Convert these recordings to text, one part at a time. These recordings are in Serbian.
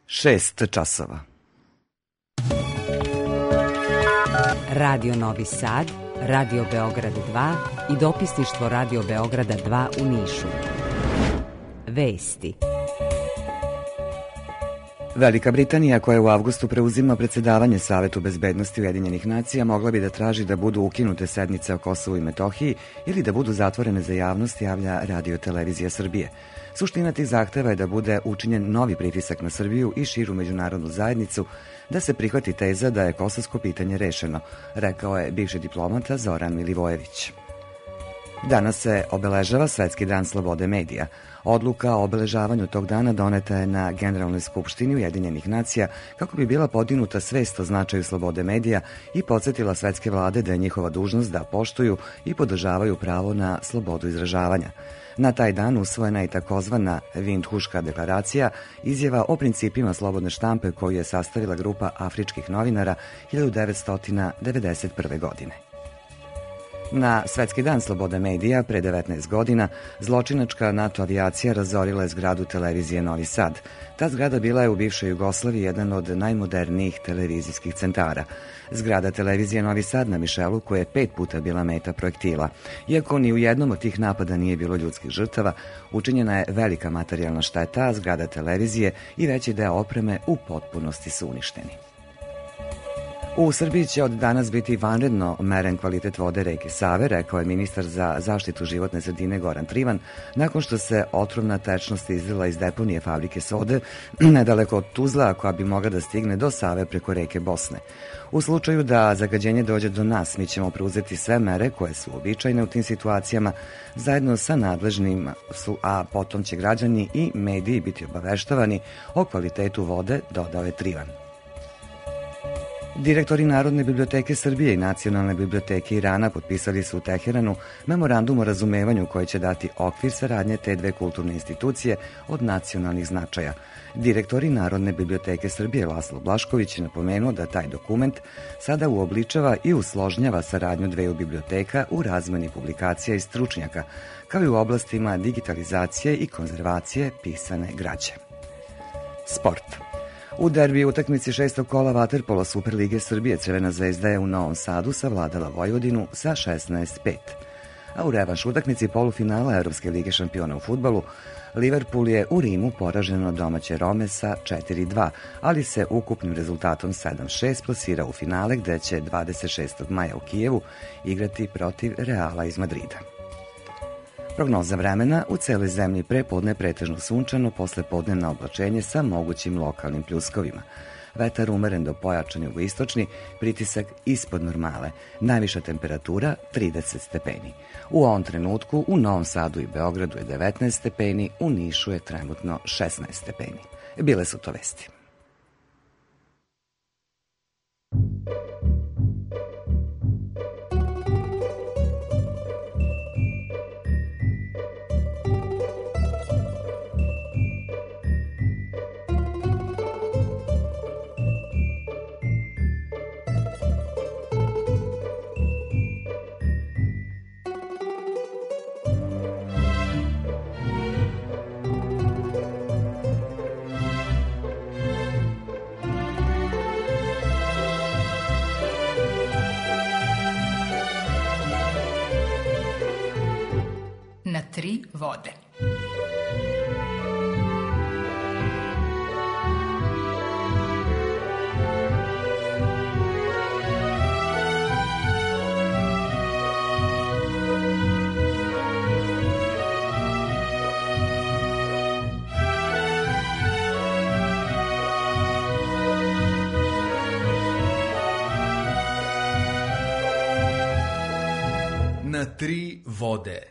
6 časova. Radio Novi Sad, Radio Beograd 2 i dopisništvo Radio Beograda 2 u Nišu. Vesti. Velika Britanija, koja u avgustu preuzima predsedavanje Savetu bezbednosti Ujedinjenih nacija, mogla bi da traži da budu ukinute sednice o Kosovu i Metohiji ili da budu zatvorene za javnost, javlja Radio Televizija Srbije. Suština tih zahteva je da bude učinjen novi pritisak na Srbiju i širu međunarodnu zajednicu da se prihvati teza da je kosovsko pitanje rešeno, rekao je bivši diplomata Zoran Milivojević. Danas se obeležava Svetski dan slobode medija. Odluka o obeležavanju tog dana doneta je na Generalnoj skupštini Ujedinjenih nacija kako bi bila podignuta svest o značaju slobode medija i podsjetila svetske vlade da je njihova dužnost da poštuju i podržavaju pravo na slobodu izražavanja. Na taj dan usvojena je takozvana Vindhuška deklaracija, izjava o principima slobodne štampe koju je sastavila grupa afričkih novinara 1991. godine. Na Svetski dan slobode medija pre 19 godina zločinačka NATO avijacija razorila je zgradu televizije Novi Sad. Ta zgrada bila je u bivšoj Jugoslaviji jedan od najmodernijih televizijskih centara. Zgrada televizije Novi Sad na Mišelu, koja je 5 puta bila meta projektila. Iako ni u jednom od tih napada nije bilo ljudskih žrtava, učinjena je velika materijalna šteta, a zgrada televizije i veći deo opreme u potpunosti su uništeni. U Srbiji će od danas biti vanredno meren kvalitet vode reke Save, rekao je ministar za zaštitu životne sredine Goran Trivan, nakon što se otrovna tečnost izlila iz deponije fabrike sode nedaleko od Tuzla, koja bi mogla da stigne do Save preko reke Bosne. U slučaju da zagađenje dođe do nas, mi ćemo preuzeti sve mere koje su uobičajene u tim situacijama zajedno sa nadležnim, a potom će građani i mediji biti obaveštavani o kvalitetu vode, dodao je Trivan. Direktori Narodne biblioteke Srbije i Nacionalne biblioteke Irana potpisali su u Teheranu memorandum o razumevanju koji će dati okvir saradnje te dve kulturne institucije od nacionalnih značaja. Direktori Narodne biblioteke Srbije Laslo Blašković je napomenuo da taj dokument sada uobličava i usložnjava saradnju dveju biblioteka u razmeni publikacija i stručnjaka, kao i u oblastima digitalizacije i konzervacije pisane građe. Sport. U derbi utakmici 6. kola vaterpola Superlige Srbije Crvena zvezda je u Novom Sadu savladala Vojvodinu sa 16:5. A u revanš utakmici polufinala Evropske lige šampiona u fudbalu Liverpool je u Rimu poražen od domaće Rome sa 4:2, ali se ukupnim rezultatom 7:6 plasirao u finale gde će 26. maja u Kijevu igrati protiv Reala iz Madrida. Prognoza vremena: u celoj zemlji prepodne pretežno sunčano, posle podnevna oblačenje sa mogućim lokalnim pljuskovima. Vetar umeren do pojačan jugoistočni, pritisak ispod normale, najviša temperatura 30 stepeni. U ovom trenutku u Novom Sadu i Beogradu je 19 stepeni, u Nišu je trenutno 16 stepeni. Bile su to vesti. Na 3 vode. Na 3 vode.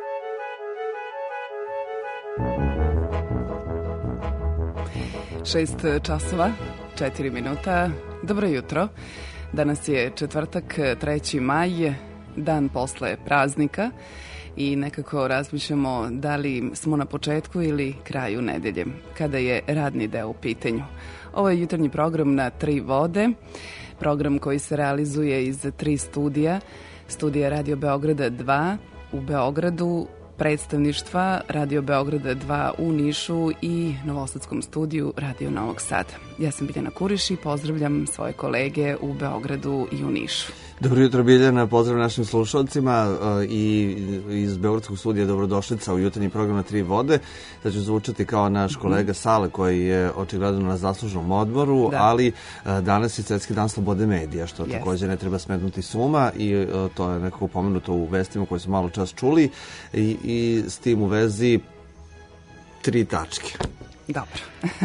Šest časova, 4 minuta. Dobro jutro. Danas je četvrtak, 3. maj, dan posle praznika i nekako razmišljamo da li smo na početku ili kraju nedelje, kada je radni deo u pitanju. Ovo je jutarnji program na 3 vode, program koji se realizuje iz 3 studija. Studija Radio Beograda 2 u Beogradu, predstavništva Radio Beograda 2 u Nišu i novosadskom studiju Radio Novog Sada. Ja sam Biljana Kuriš i pozdravljam svoje kolege u Beogradu i u Nišu. Dobro jutro, Biljana, pozdrav našim slušalcima i iz Beogradskog studija dobrodošlica u jutarnji program Na tri vode. Da ću zvučati kao naš kolega Sale koji je očigledno na zaslužnom odmoru, ali danas je Svetski dan slobode medija, što također ne treba smetnuti s uma i to je nekako pomenuto u vestima koje smo malo čas čuli i s tim u vezi 3 tačke. Dobro.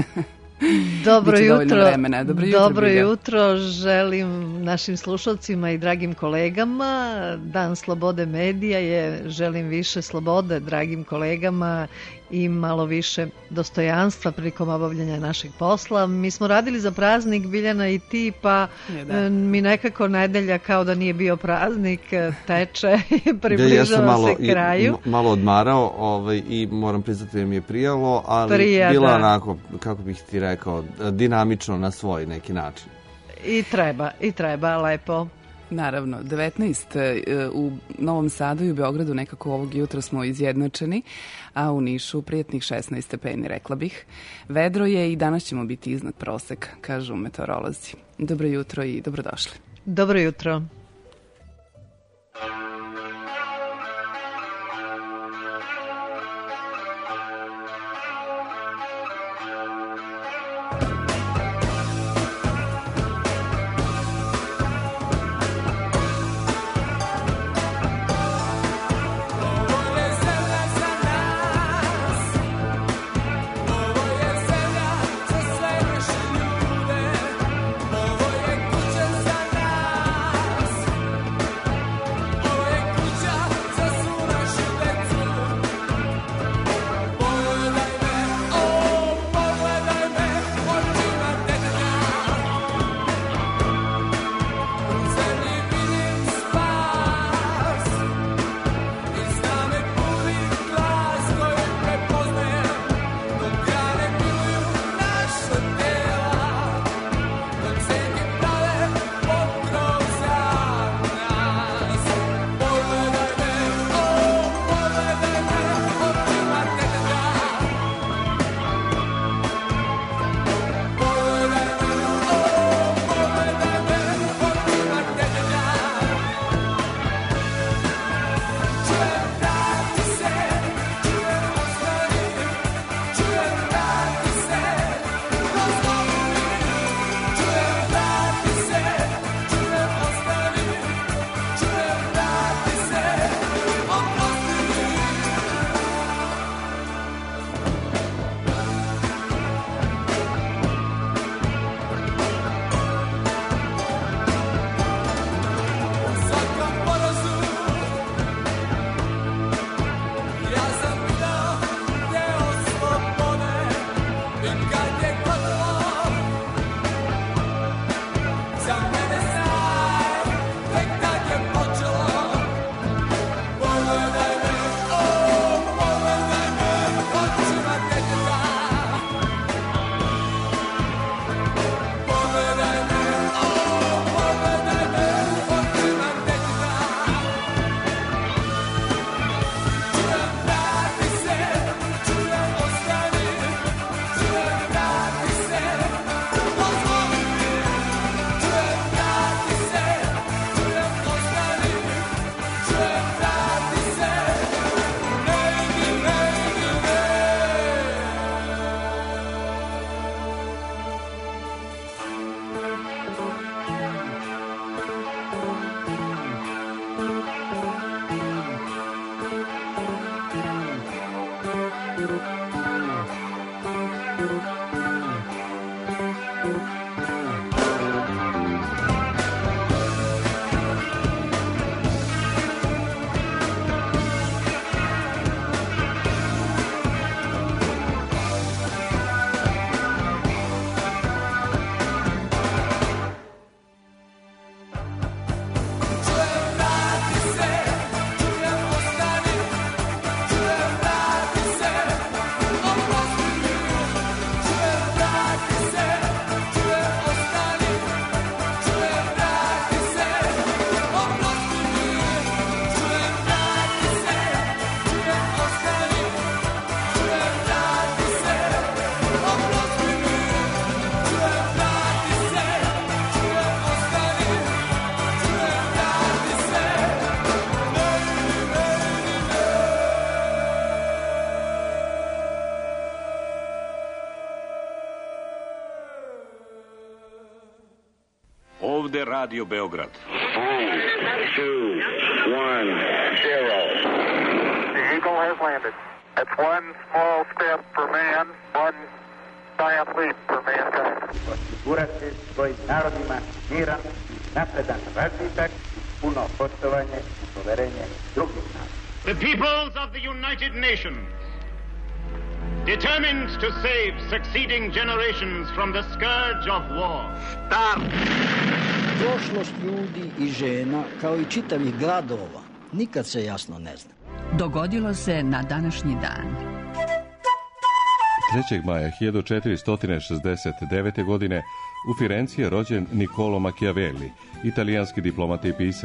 Dobro jutro, želim našim slušalcima i dragim kolegama. Dan slobode medija je, želim više slobode dragim kolegama i malo više dostojanstva prilikom obavljanja našeg posla. Mi smo radili za praznik, Biljana i ti, pa mi nekako nedelja kao da nije bio praznik, teče i približava se kraju. Malo odmarao i moram priznati da mi je prijalo, ali bila onako, kako bih ti rekao, dinamično na svoj neki način. I treba, lepo. Naravno, 19 u Novom Sadu i u Beogradu nekako ovog jutra smo izjednačeni, a u Nišu prijatnih 16 stepeni, rekla bih. Vedro je i danas ćemo biti iznad proseka, kažu meteorolozi. Dobro jutro i dobrodošli. Dobro jutro. Ovo je kuća za nas. ovde Radio Beograd. 3, 2, 1, 0. The Eagle has landed. That's one small step for man, one giant leap for mankind. Osigurati svojim narodima miran, napredan razvitak, puno poštovanje i poverenje drugih naroda. The peoples of the United Nations, determined to save succeeding generations from the scourge of war. Start! Prošlost ljudi i žena, kao i čitavih gradova, nikad se jasno ne zna. Dogodilo se na današnji dan. 3. maja 1469. godine u Firenci je rođen Niccolo Machiavelli, italijanski diplomat i pisac.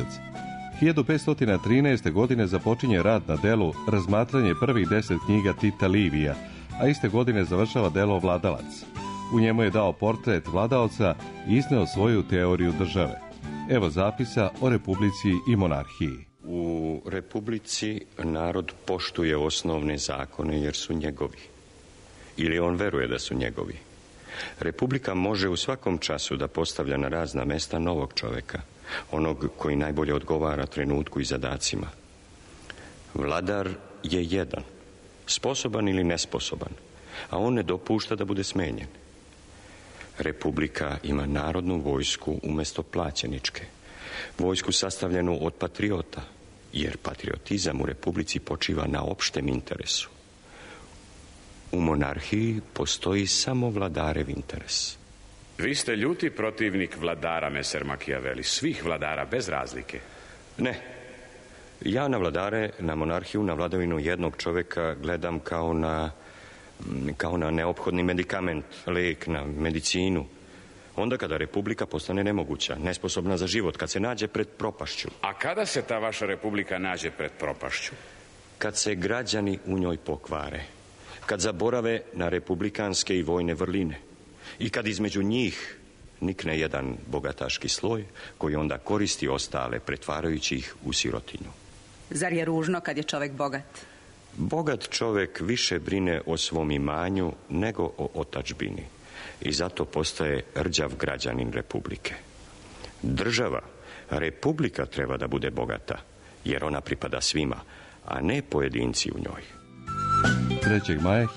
1513. godine započinje rad na delu Razmatranje prvih 10 knjiga Tita Livija, a iste godine završava delo Vladalac. U njemu je dao portret vladaoca i izneo svoju teoriju države. Evo zapisa o republici i monarhiji. U republici narod poštuje osnovne zakone jer su njegovi. Ili on veruje da su njegovi. Republika može u svakom času da postavlja na razna mesta novog čoveka, onog koji najbolje odgovara trenutku i zadacima. Vladar je jedan, sposoban ili nesposoban, a on ne dopušta da bude smenjen. Republika ima narodnu vojsku umjesto plaćeničke, vojsku sastavljenu od patriota, jer patriotizam u republici počiva na opštem interesu. U monarhiji postoji samo vladarev interes. Vi ste ljuti protivnik vladara, meser Machiavelli, svih vladara, bez razlike. Ne. Ja na vladare, na monarhiju, na vladavinu jednog čoveka gledam kao na neophodni medikament, lek, na medicinu. Onda kada republika postane nemoguća, nesposobna za život, kad se nađe pred propašću. A kada se ta vaša republika nađe pred propašću? Kad se građani u njoj pokvare. Kad zaborave na republikanske i vojne vrline. I kad između njih nikne jedan bogataški sloj koji onda koristi ostale, pretvarajući ih u sirotinju. Zar je ružno kad je čovek bogat? Bogat čovek više brine o svom imanju nego o otadžbini. I zato postaje rđav građanin republike. Država, republika treba da bude bogata, jer ona pripada svima, a ne pojedinci u njoj. 3. maja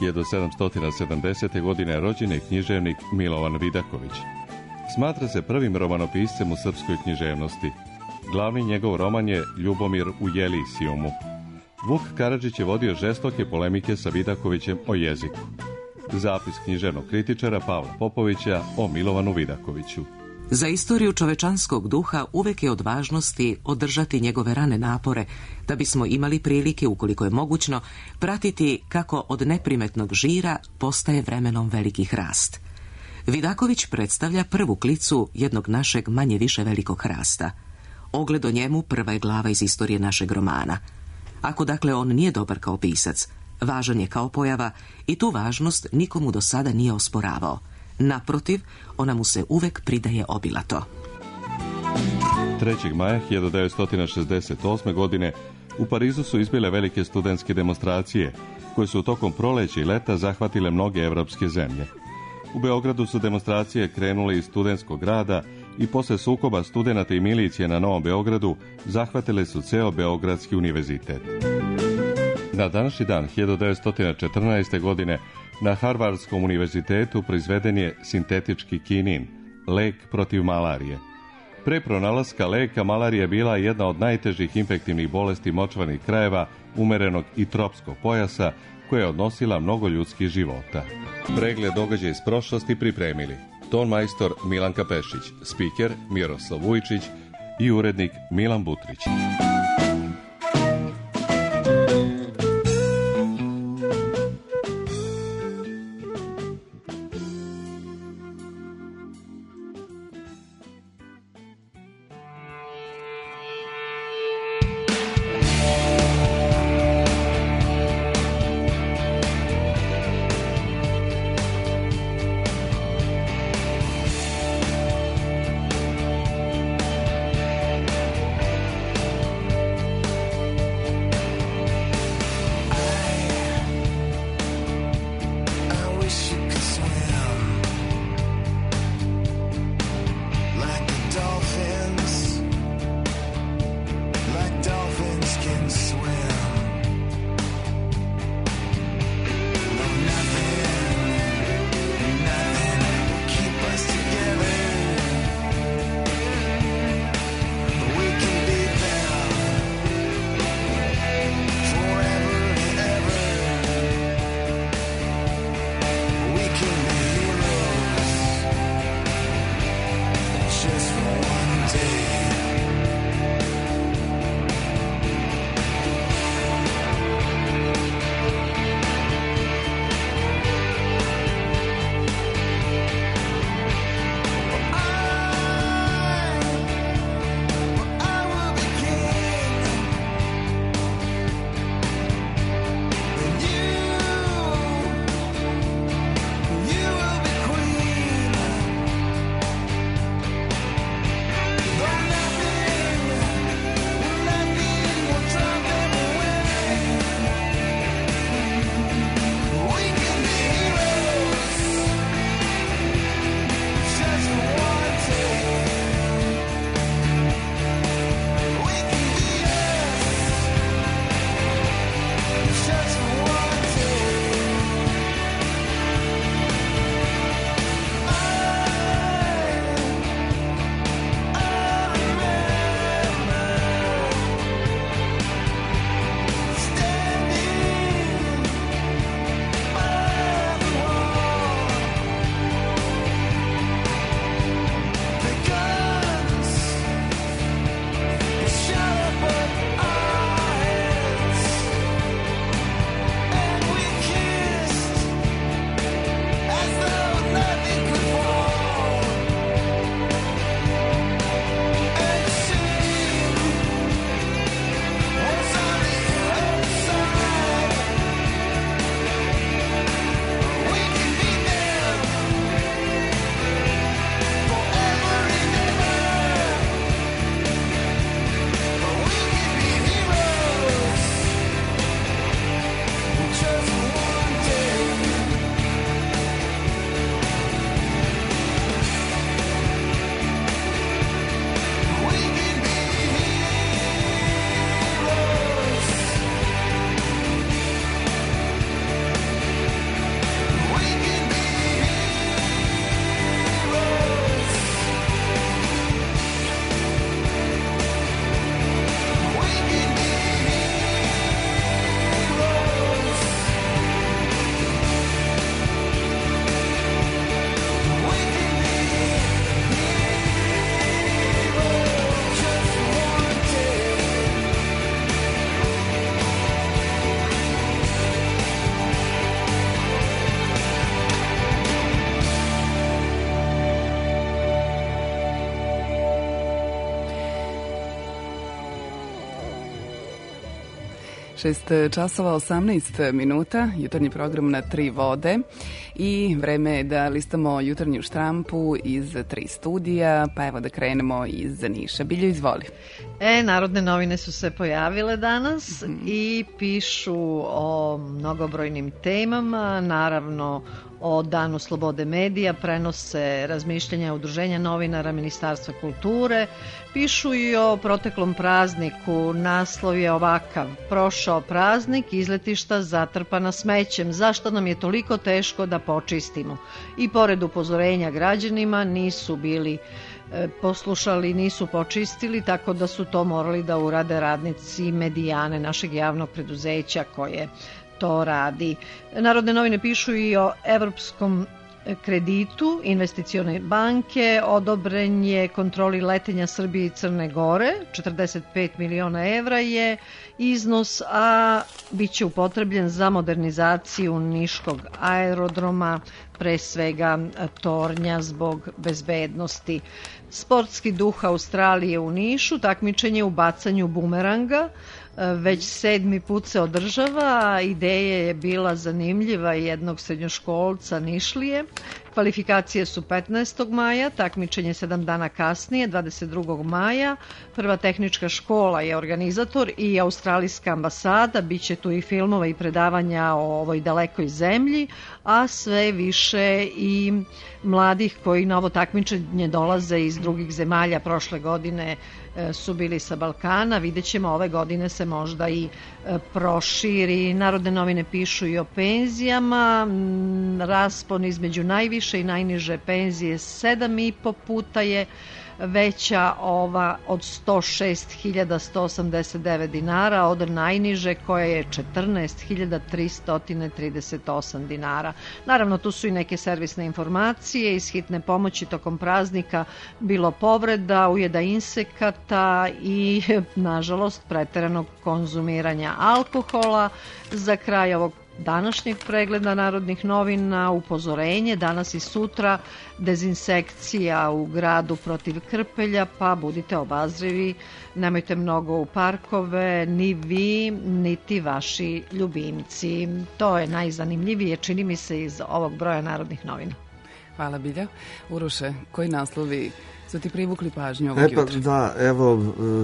1770. godine rođen je književnik Milovan Vidaković. Smatra se prvim romanopiscem u srpskoj književnosti. Glavni njegov roman je Ljubomir u Jelisijumu. Vuk Karadžić je vodio žestoke polemike sa Vidakovićem o jeziku. Zapis književnog kritičara Pavla Popovića o Milovanu Vidakoviću. Za istoriju čovečanskog duha uvek je od važnosti održati njegove rane napore, da bismo imali prilike, ukoliko je mogućno, pratiti kako od neprimetnog žira postaje vremenom veliki hrast. Vidaković predstavlja prvu klicu jednog našeg manje više velikog hrasta. Ogled o njemu prva je glava iz istorije našeg romana. Ako dakle on nije dobar kao pisac, važan je kao pojava i tu važnost nikomu do sada nije osporavao. Naprotiv, ona mu se uvek pridaje obilato. 3. maja 1968. godine u Parizu su izbile velike studentske demonstracije, koje su tokom proleća i leta zahvatile mnoge evropske zemlje. U Beogradu su demonstracije krenule iz studentskog grada i posle sukoba studenata i milicije na Novom Beogradu zahvatile su ceo Beogradski univerzitet. Na današnji dan 1914. godine na Harvardskom univerzitetu proizveden je sintetički kinin, lek protiv malarije. Pre pronalaska leka malarija je bila jedna od najtežih infektivnih bolesti močvarnih krajeva umerenog i tropskog pojasa koja je odnosila mnogo ljudskih života. Pregled događaja iz prošlosti pripremili ton majstor Milanka Pešić, spiker Miroslav Vujčić i urednik Milan Butrić. 6 časova 18 minuta, jutarnji program na 3 vode i vreme je da listamo jutarnju štampu iz 3 studija, pa evo da krenemo iz Niša. Biljo, izvoli. Narodne novine su se pojavile danas i pišu o mnogobrojnim temama, naravno o Danu slobode medija, prenose razmišljanja Udruženja novinara Ministarstva kulture, pišu i o proteklom prazniku, naslov je ovakav: prošao praznik, izletišta zatrpana smećem, zašto nam je toliko teško da počistimo? I pored upozorenja građanima nisu bili poslušali, nisu počistili, tako da su to morali da urade radnici Medijane, našeg javnog preduzeća koje to radi. Narodne novine pišu i o evropskom kreditu investicione banke, odobren je kontroli letenja Srbije i Crne Gore, 45 miliona evra je iznos, a bit će upotrebljen za modernizaciju Niškog aerodroma, pre svega tornja zbog bezbednosti. Sportski duh Australije u Nišu, takmičenje u bacanju bumeranga, već 7. put se održava, ideja je bila zanimljiva jednog srednjoškolca Nišlije. Kvalifikacije su 15. maja, takmičenje 7 dana kasnije, 22. maja. Prva tehnička škola je organizator i australijska ambasada, bit će tu i filmova i predavanja o ovoj dalekoj zemlji, a sve više i mladih koji na ovo takmičenje dolaze iz drugih zemalja. Prošle godine su bili sa Balkana, vidjet ćemo ove godine se možda i proširi. Narodne novine pišu i o penzijama, raspon između najviše i najniže penzije 7,5 puta je veća ova od 106.189 dinara, od najniže koja je 14.338 dinara. Naravno, tu su i neke servisne informacije iz hitne pomoći tokom praznika, bilo povreda, ujeda insekata i, nažalost, preteranog konzumiranja alkohola. Za kraj ovog današnjeg pregleda Narodnih novina upozorenje, danas i sutra dezinsekcija u gradu protiv krpelja, pa budite obazrivi, nemojte mnogo u parkove, ni vi, niti vaši ljubimci. To je najzanimljivije, čini mi se, iz ovog broja Narodnih novina. Hvala, Bilja. Uroše, koji naslovi su ti privukli pažnju ovog jutra? Da, evo,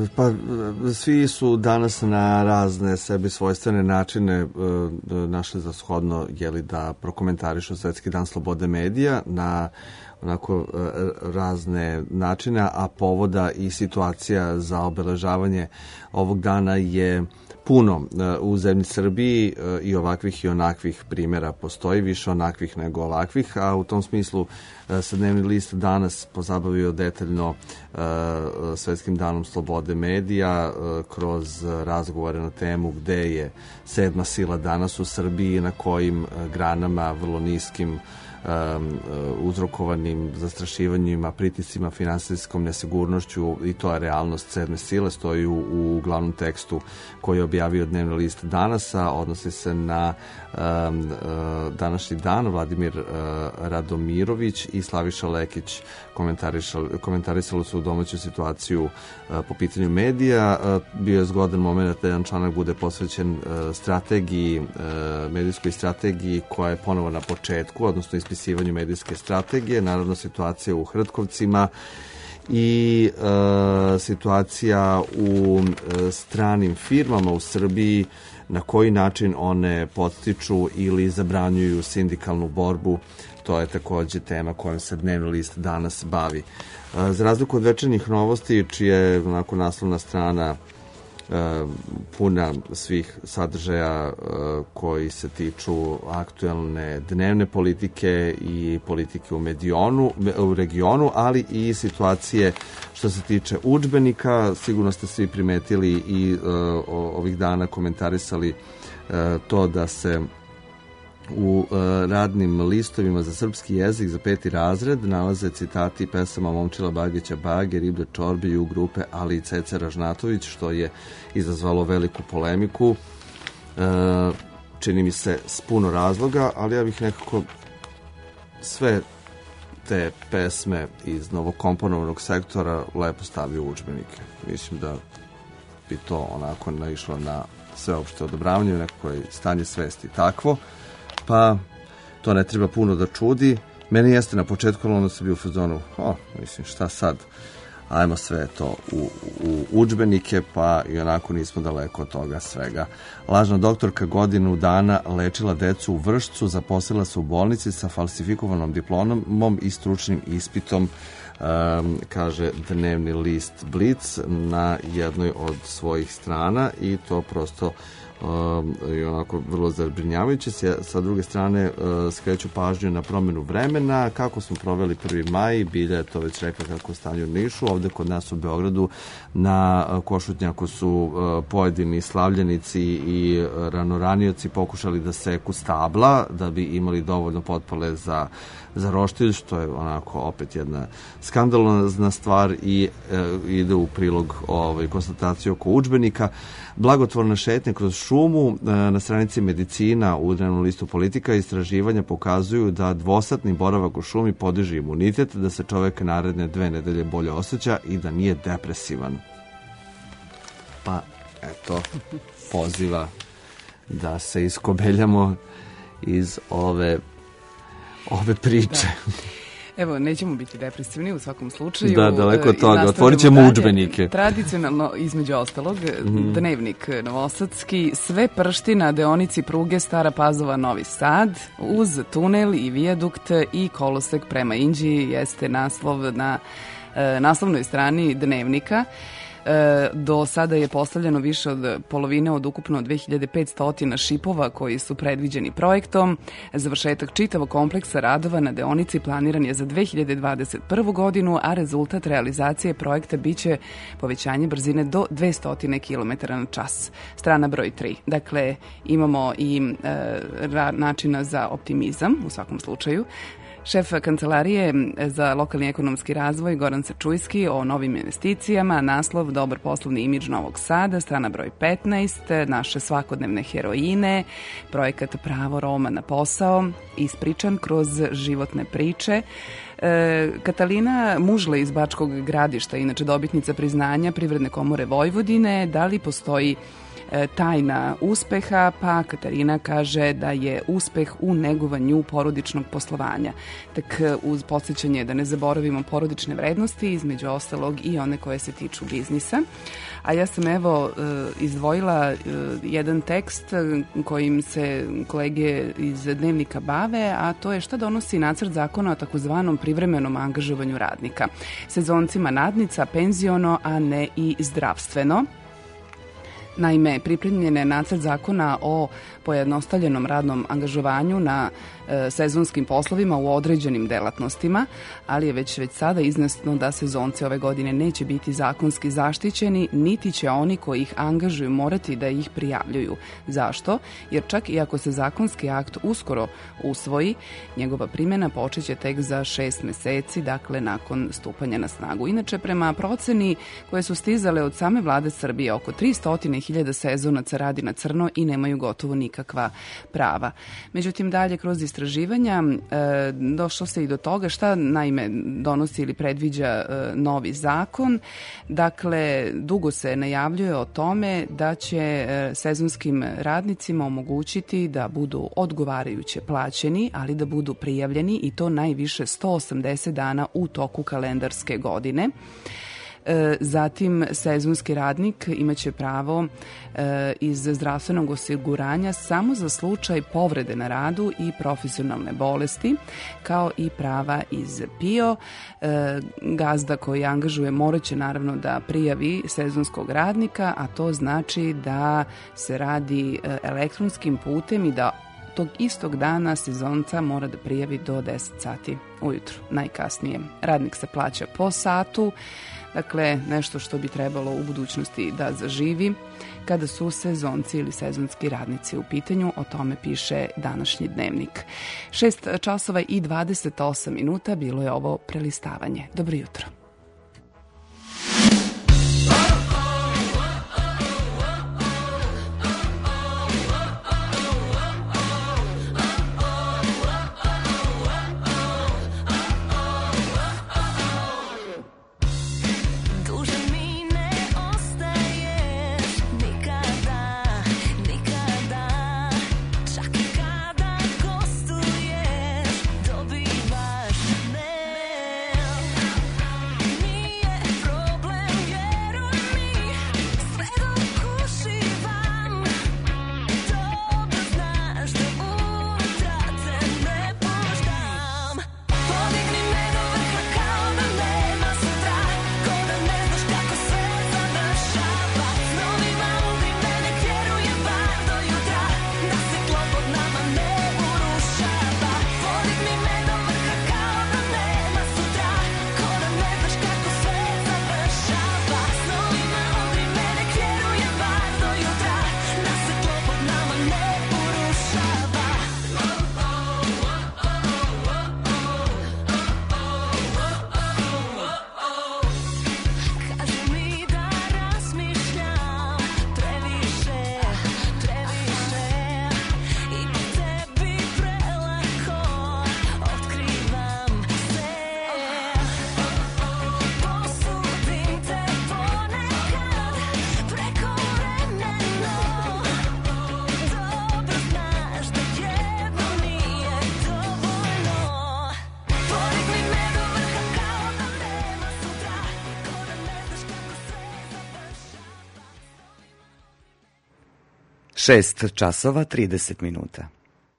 svi su danas na razne sebi svojstvene načine našli za shodno da prokomentarišu Svetski dan slobode medija na onako razne načine, a povoda i situacija za obeležavanje ovog dana je puno u zemlji Srbiji i ovakvih i onakvih primjera postoji, više onakvih nego ovakvih, a u tom smislu se Dnevni list danas pozabavio detaljno Svetskim danom slobode medija kroz razgovore na temu gde je 7. sila danas u Srbiji, na kojim granama vrlo niskim uzrokovanim zastrašivanjima, pritiscima, finansijskom nesigurnošću, i to je realnost 7. sile, stoji u glavnom tekstu koji je objavio Dnevni list danas, a odnosi se na današnji dan. Vladimir Radomirović i Slaviša Lekić komentarisali su domaću situaciju po pitanju medija. Bio je zgodan moment da jedan članak bude posvećen strategiji, medijskoj strategiji koja je ponovo na početku, odnosno ispisivanju medijske strategije, naravno situacija u Hrtkovcima i situacija u stranim firmama u Srbiji, na koji način one podstiču ili zabranjuju sindikalnu borbu. To je takođe tema kojom se Dnevni list danas bavi. Za razliku od večernjih novosti, čija je onako naslovna strana puna svih sadržaja koji se tiču aktuelne dnevne politike i politike u regionu, ali i situacije što se tiče udžbenika. Sigurno ste svi primetili i ovih dana komentarisali to da se u radnim listovima za srpski jezik za 5. razred nalaze citati pesama Momčila Bagića Bage, Riblje čorbe, Jug grupe, ali i Cece Ražnatović, što je izazvalo veliku polemiku. Čini mi se s puno razloga, ali ja bih nekako sve te pesme iz novokomponovanog sektora lepo stavio u udžbenike. Mislim da bi to onako naišlo na sveopšte odobravanje, nekako je stanje svesti takvo, pa to ne treba puno da čudi. Meni jeste na početku, onda sam bio u fazonu, mislim, šta sad? Ajmo sve to u udžbenike, pa i onako nismo daleko od toga svega. Lažna doktorka godinu dana lečila decu u Vršcu, zaposlila se u bolnici sa falsifikovanom diplomom i stručnim ispitom, kaže dnevni list Blic na jednoj od svojih strana, i to prosto i onako vrlo zabrinjavajuće. Sa druge strane skreću pažnju na promjenu vremena, kako smo proveli 1. maj, Bilja je to već rekla kako je stanje u Nišu. Ovde kod nas u Beogradu na Košutnjaku su pojedini slavljenici i ranoranioci pokušali da seku stabla da bi imali dovoljno potpale za roštilj, što je onako opet jedna skandalozna stvar i ide u prilog konstataciju oko udžbenika. Blagotvorna šetnja kroz šumu, na stranici Medicina u dnevnom listu Politika istraživanja pokazuju da dvosatni boravak u šumi podiže imunitet, da se čovek naredne 2 nedelje bolje osjeća i da nije depresivan. Pa, eto, poziva da se iskobeljamo iz ove priče. Da. Evo, nećemo biti depresivni u svakom slučaju. Da, daleko od toga. Otvorit ćemo udžbenike. Tradicionalno, između ostalog, dnevnik novosadski, sve pršti na deonici pruge Stara Pazova Novi Sad, uz tunel i vijadukt i kolosek prema Inđiji, jeste naslov na naslovnoj strani dnevnika. Do sada je postavljeno više od polovine od ukupno 2500 šipova koji su predviđeni projektom. Završetak čitavog kompleksa radova na deonici planiran je za 2021. godinu, a rezultat realizacije projekta biće povećanje brzine do 200 km na čas. Strana broj 3. Dakle, imamo i načina za optimizam u svakom slučaju. Šef Kancelarije za lokalni ekonomski razvoj Goran Sačujski o novim investicijama, naslov Dobar poslovni imidž Novog Sada, strana broj 15, naše svakodnevne heroine, projekat Pravo Roma na posao, ispričan kroz životne priče. Katalina Mužle iz Bačkog Gradišta, inače dobitnica priznanja Privredne komore Vojvodine, da li postoji tajna uspeha, pa Katarina kaže da je uspeh u negovanju porodičnog poslovanja. Tak uz podsjećanje da ne zaboravimo porodične vrednosti, između ostalog i one koje se tiču biznisa. A ja sam evo izdvojila jedan tekst kojim se kolege iz dnevnika bave, a to je šta donosi nacrt zakona o takozvanom privremenom angažovanju radnika. Sezoncima nadnica, penziono, a ne i zdravstveno. Naime, pripremljen je nacrt zakona o pojednostavljenom radnom angažovanju na sezonskim poslovima u određenim delatnostima, ali je već sada iznesno da sezonci ove godine neće biti zakonski zaštićeni, niti će oni koji ih angažuju morati da ih prijavljuju. Zašto? Jer čak i ako se zakonski akt uskoro usvoji, njegova primjena počeće tek za 6 meseci, dakle nakon stupanja na snagu. Inače, prema proceni koje su stizale od same vlade Srbije, oko 300.000 sezonaca radi na crno i nemaju gotovo nikakva prava. Međutim, dalje kroz istraživanja došlo se i do toga šta naime donosi ili predviđa novi zakon. Dakle, dugo se najavljuje o tome da će sezonskim radnicima omogućiti da budu odgovarajuće plaćeni, ali da budu prijavljeni i to najviše 180 dana u toku kalendarske godine. Zatim, sezonski radnik imaće pravo iz zdravstvenog osiguranja samo za slučaj povrede na radu i profesionalne bolesti, kao i prava iz PIO. Gazda koji angažuje morat će naravno da prijavi sezonskog radnika, a to znači da se radi elektronskim putem i da tog istog dana sezonca mora da prijavi do 10 sati ujutru, najkasnije. Radnik se plaća po satu, dakle nešto što bi trebalo u budućnosti da zaživi. Kada su sezonci ili sezonski radnici u pitanju, o tome piše današnji dnevnik. 6 časova i 28 minuta bilo je ovo prelistavanje. Dobro jutro. 6 časova 30 minuta.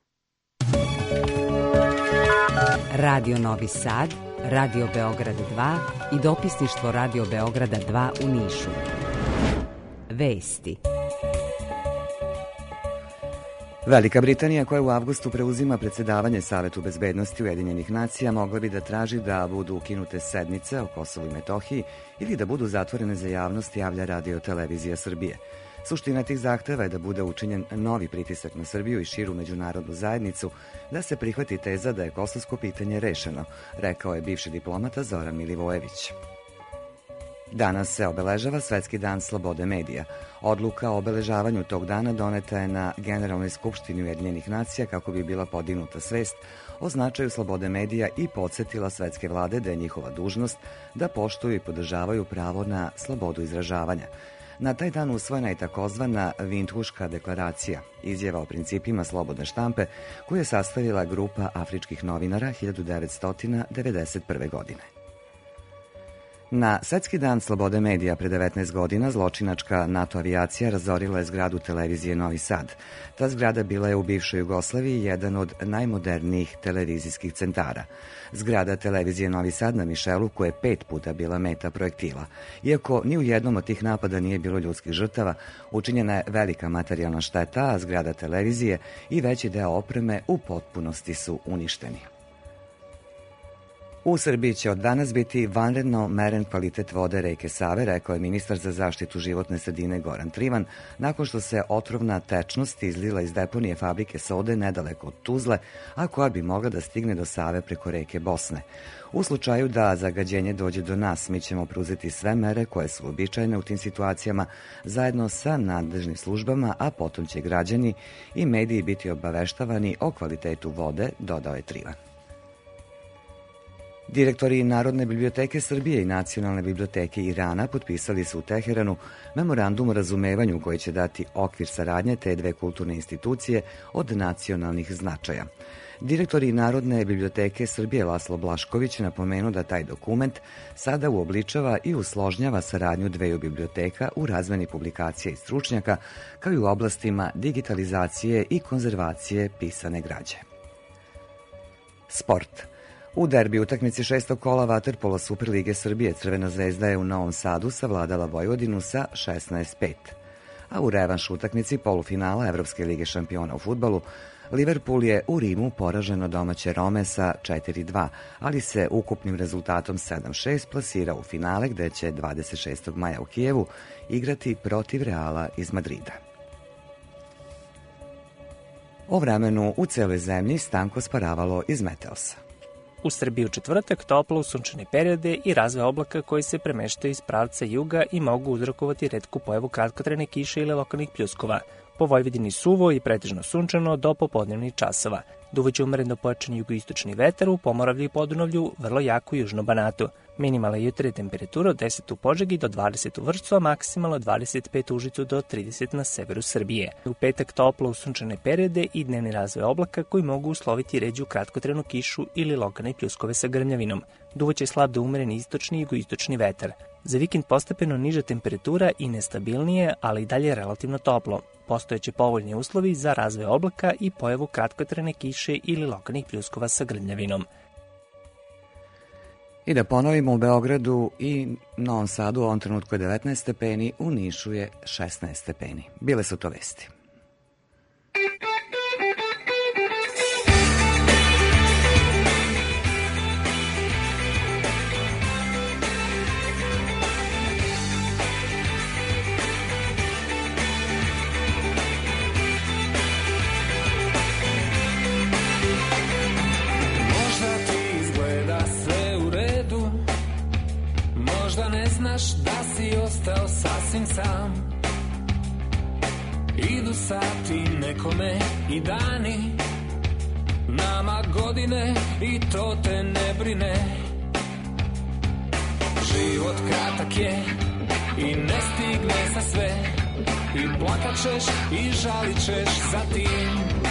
Radio Novi Sad, Radio Beograd 2 i dopisništvo Radio Beograda 2 u Nišu. Vesti. Velika Britanija, koja u avgustu preuzima predsedavanje Savetu bezbednosti Ujedinjenih nacija, mogla bi da traži da budu ukinute sednice o Kosovu i Metohiji ili da budu zatvorene za javnost, javlja Radio Televizija Srbije. Suština tih zahteva je da bude učinjen novi pritisak na Srbiju i širu međunarodnu zajednicu da se prihvati teza da je kosovsko pitanje rešeno, rekao je bivši diplomata Zoran Milivojević. Danas se obeležava Svetski dan slobode medija. Odluka o obeležavanju tog dana doneta je na Generalnoj skupštini Ujedinjenih nacija kako bi bila podignuta svest o značaju slobode medija i podsjetila svetske vlade da je njihova dužnost da poštuju i podržavaju pravo na slobodu izražavanja. Na taj dan usvojena je takozvana Vindhuška deklaracija, izjava o principima slobodne štampe koju je sastavila grupa afričkih novinara 1991. godine. Na Svetski dan slobode medija pre 19 godina zločinačka NATO avijacija razorila je zgradu televizije Novi Sad. Ta zgrada bila je u bivšoj Jugoslaviji jedan od najmodernijih televizijskih centara. Zgrada televizije Novi Sad na Mišelu, koja je 5 puta bila meta projektila. Iako ni u jednom od tih napada nije bilo ljudskih žrtava, učinjena je velika materijalna šteta, a zgrada televizije i veći deo opreme u potpunosti su uništeni. U Srbiji će od danas biti vanredno meren kvalitet vode reke Save, rekao je ministar za zaštitu životne sredine Goran Trivan, nakon što se otrovna tečnost izlila iz deponije fabrike sode nedaleko od Tuzle, a koja bi mogla da stigne do Save preko reke Bosne. U slučaju da zagađenje dođe do nas, mi ćemo preuzeti sve mere koje su uobičajene u tim situacijama zajedno sa nadležnim službama, a potom će građani i mediji biti obaveštavani o kvalitetu vode, dodao je Trivan. Direktori Narodne biblioteke Srbije i Nacionalne biblioteke Irana potpisali su u Teheranu memorandum o razumevanju koji će dati okvir saradnje te dve kulturne institucije od nacionalnih značaja. Direktori Narodne biblioteke Srbije Laslo Blašković napomenuo da taj dokument sada uobličava i usložnjava saradnju dveju biblioteka u razmeni publikacija i stručnjaka, kao i u oblastima digitalizacije i konzervacije pisane građe. Sport. U derbi utakmici 6. kola vaterpola Superlige Srbije Crvena zvezda je u Novom Sadu savladala Vojvodinu sa 16:5. A u revanš utakmici polufinala Evropske lige šampiona u fudbalu Liverpool je u Rimu poražen od domaće Rome sa 4:2, ali se ukupnim rezultatom 7:6 plasirao u finale gde će 26. maja u Kijevu igrati protiv Reala iz Madrida. O vremenu u celoj zemlji Stanko Sparavalo iz Meteosa. U Srbiji u četvrtak toplo uz sunčane periode i razvoj oblaka koji se premeštaju iz pravca juga i mogu uzrokovati retku pojavu kratkotrajne kiše ili lokalnih pljuskova. Po Vojvodini suvo i pretežno sunčano do popodnevnih časova. Duvaće umereno pojačan jugoistočni vetar, u Pomoravlju i Podunavlju vrlo jako u južnom Banatu. Minimalna jutarnja temperatura od 10 u Požegi do 20 u Vršcu, a maksimalno 25 u Užicu do 30 na severu Srbije. U petak toplo uz sunčane periode i dnevni razvoj oblaka koji mogu usloviti ređu kratkotrajnu kišu ili lokalne pljuskove sa grmljavinom. Duvaće slab do umeren istočni i jugoistočni vetar. Za vikend postepeno niža temperatura i nestabilnije, ali i dalje relativno toplo. Postojeće povoljni uslovi za razvoj oblaka i pojavu kratkotrajne kiše ili lokalnih pljuskova sa grmljavinom. I da ponovimo, u Beogradu i Novom Sadu u ovom trenutku je 19 stepeni, u Nišu je 16 stepeni. Bile su to vesti. Da si ostao sasvim sam. Idu sati nekome i dani, nama godine i to te ne brine. Život kratak je i ne stigne za sve, i plakat ćeš i žalit ćeš za tim.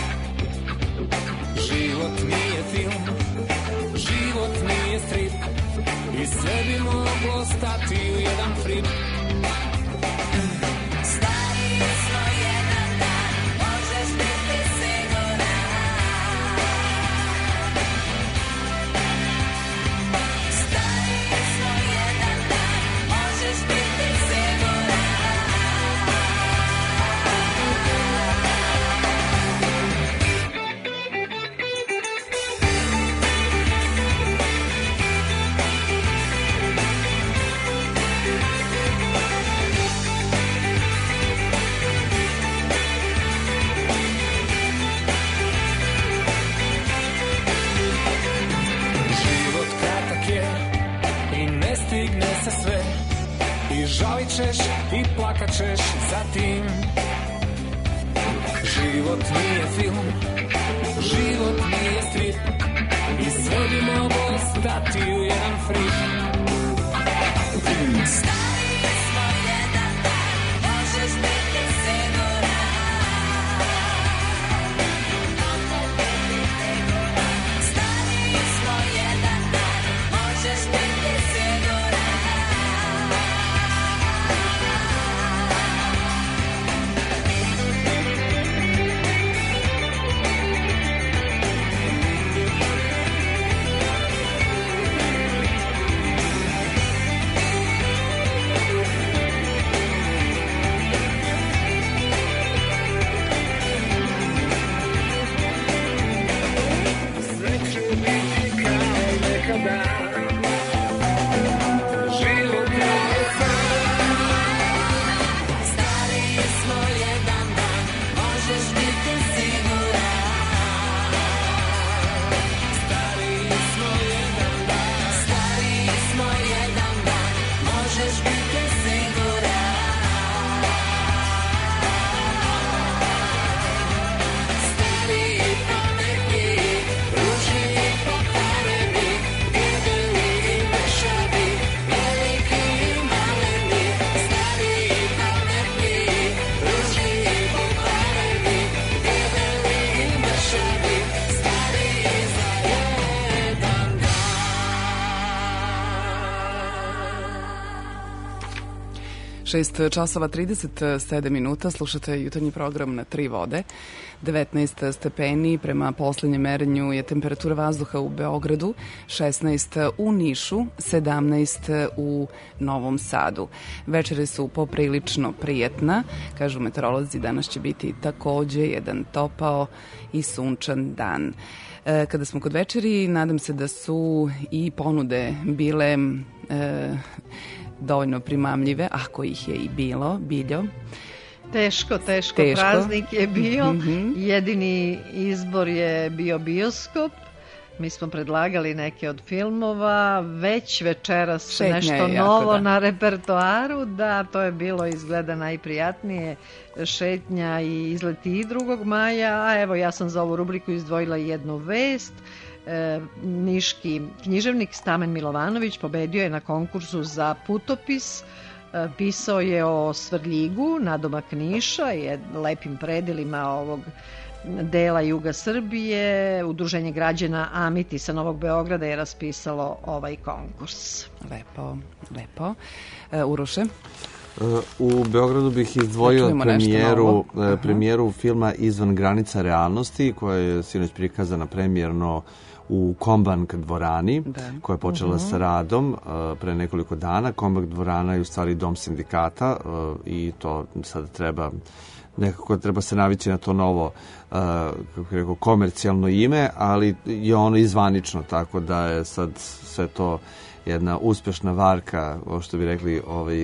Život nije film, život nije strip, i sve bi moglo stati u jedan frip. Stari smo jedan dan, žalit ćeš i plakat ćeš za tim. Život nije film, život nije strip i sve bi moglo stati u jedan frip. Stariji smo jedan dan, možeš biti siguran. Stariji smo jedan dan, možeš biti siguran. Šest časova 37 minuta, slušate jutarnji program na Tri vode. 19 stepeni, prema poslednjem merenju je temperatura vazduha u Beogradu, 16 u Nišu, 17 u Novom Sadu. Večere su poprilično prijetna, kažu meteorolozi, danas će biti takođe jedan topao i sunčan dan. Kada smo kod večeri, nadam se da su i ponude bile dovoljno primamljive, ako ih je i bilo, biljo. Teško, praznik je bio. Jedini izbor je bio bioskop. Mi smo predlagali neke od filmova, već večeras nešto novo na repertoaru, da, to je bilo izgleda najprijatnije, šetnja i izleti 2. maja, a evo ja sam za ovu rubriku izdvojila jednu vest. Niški književnik Stamen Milovanović pobedio je na konkursu za putopis. Pisao je o Svrljigu, nadomak Niša i lepim predelima ovog dela juga Srbije. Udruženje građana Amiti sa Novog Beograda je raspisalo ovaj konkurs. Lepo. Uroše? U Beogradu bih izdvojio premijeru filma Izvan granica realnosti, koja je sinoć prikazana premijerno u Kombank dvorani, koja je počela sa radom pre nekoliko dana. Kombank dvorana je u stvari dom sindikata i to sad treba se navići na to novo komercijalno ime, ali je ono i zvanično, tako da je sad sve to jedna uspešna varka, što bi rekli,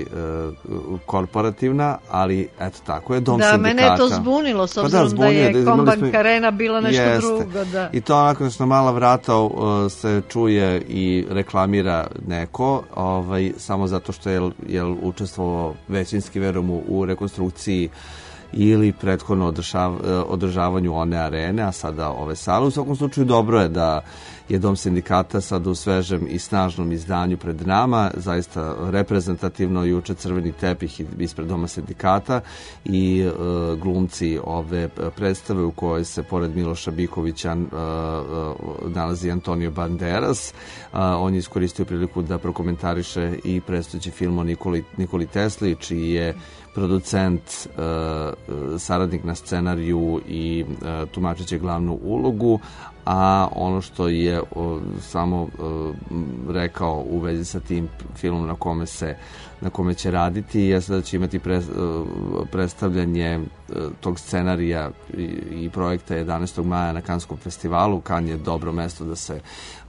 korporativna, ali eto tako je, dom sindikata. Da, mene je to zbunilo, s obzirom da je Kombank Arena bila nešto drugo. Da. I to onako na mala vrata se čuje i reklamira neko, samo zato što je učestvovao većinski, verujem, u rekonstrukciji ili prethodno održavanju one arene, a sada ove sale. U svakom slučaju dobro je da je dom sindikata sad u svežem i snažnom izdanju pred nama, zaista reprezentativno, juče crveni tepih ispred doma sindikata i glumci ove predstave u kojoj se pored Miloša Bikovića nalazi Antonio Banderas. On je iskoristio priliku da prokomentariše i predstojeći film o Nikoli Tesli, čiji je producent, saradnik na scenariju i tumačiće glavnu ulogu, a ono što je samo rekao u vezi sa tim filmom na kome će raditi jeste da će imati predstavljanje tog scenarija i projekta 11. maja na Kanskom festivalu. Kan je dobro mesto da se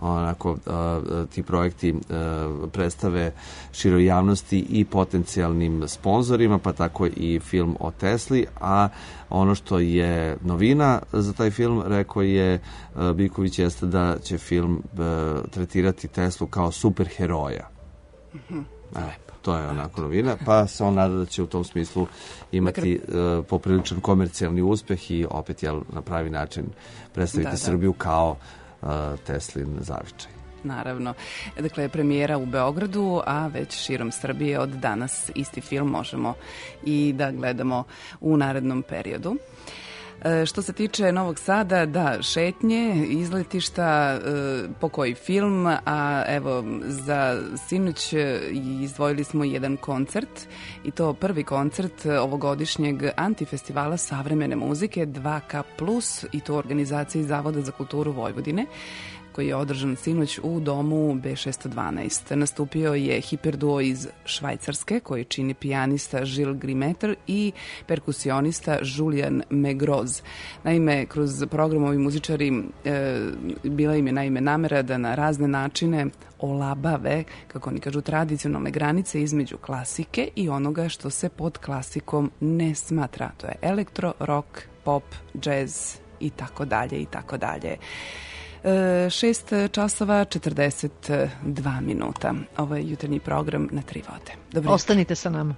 ti projekti predstave široj javnosti i potencijalnim sponzorima, pa tako i film o Tesli, a ono što je novina za taj film, rekao je Biković, jeste da će film tretirati Teslu kao superheroja. To je onako novina, pa se on nada da će u tom smislu imati popriličan komercijalni uspeh i opet na pravi način predstaviti Srbiju kao Teslin zavičaj. Naravno. Dakle, premijera u Beogradu, a već širom Srbije od danas isti film možemo i da gledamo u narednom periodu. Što se tiče Novog Sada, šetnje, izletišta, po koji film, a evo za sinoć izdvojili smo jedan koncert i to prvi koncert ovogodišnjeg antifestivala savremene muzike 2K+, i to u organizaciji Zavoda za kulturu Vojvodine, koji je održan sinoć u domu B612. Nastupio je hiperduo iz Švajcarske, koji čini pijanista Gilles Grimeter i perkusionista Julian Megroz. Naime, kroz program ovi muzičari bila im je namera da na razne načine olabave, kako oni kažu, tradicionalne granice između klasike i onoga što se pod klasikom ne smatra. To je elektro, rock, pop, džez i tako dalje i tako dalje. 6 časova 42 minuta. Ovo je jutarnji program na Tri vode. Dobro. Ostanite sa nama.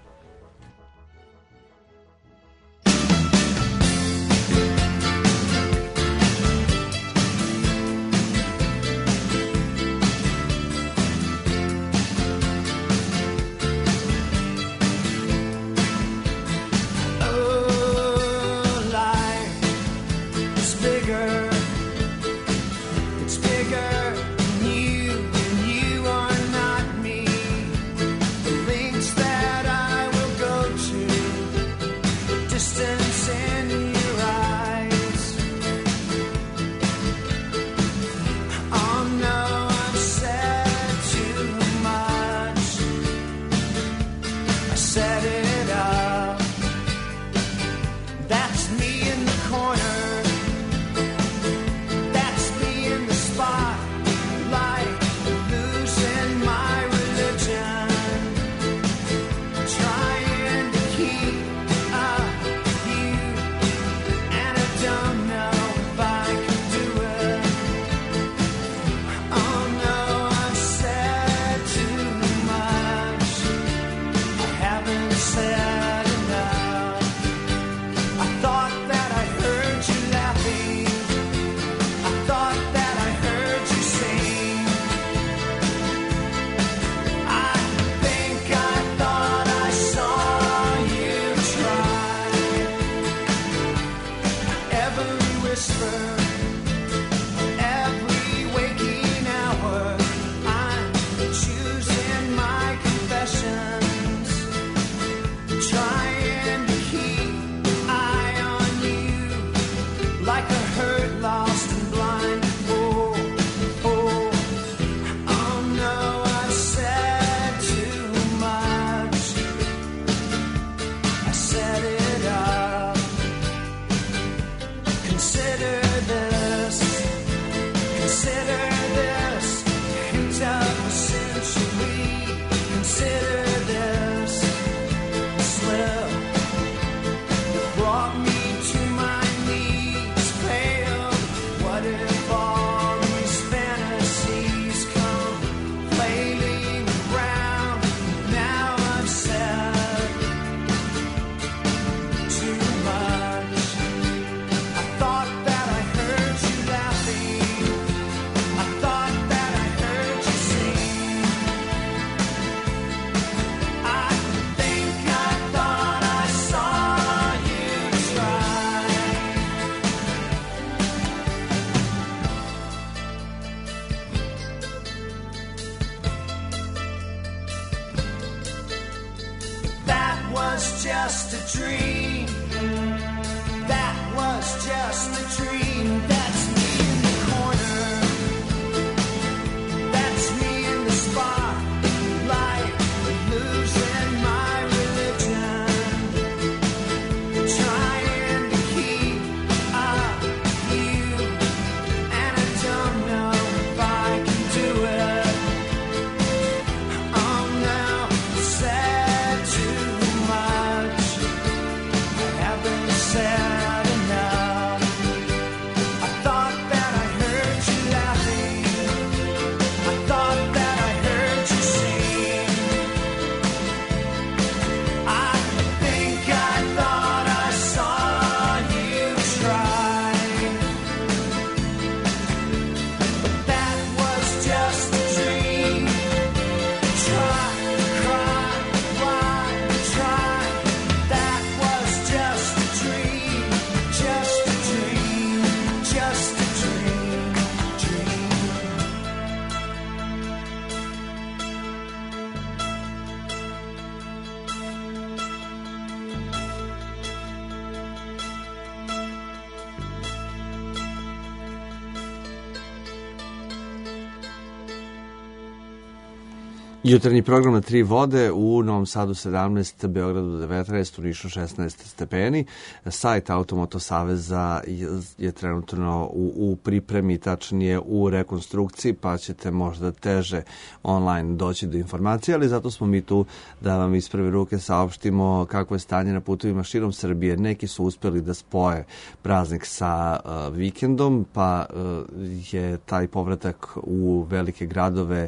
Jutarnji program na 3 vode, u Novom Sadu 17, Beogradu 19, u Nišu 16 stepeni. Sajt Automoto Saveza je trenutno u pripremi, tačnije u rekonstrukciji, pa ćete možda teže online doći do informacije, ali zato smo mi tu da vam iz prve ruke saopštimo kakvo je stanje na putovima širom Srbije. Neki su uspeli da spoje praznik sa vikendom, pa je taj povratak u velike gradove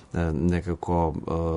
nekako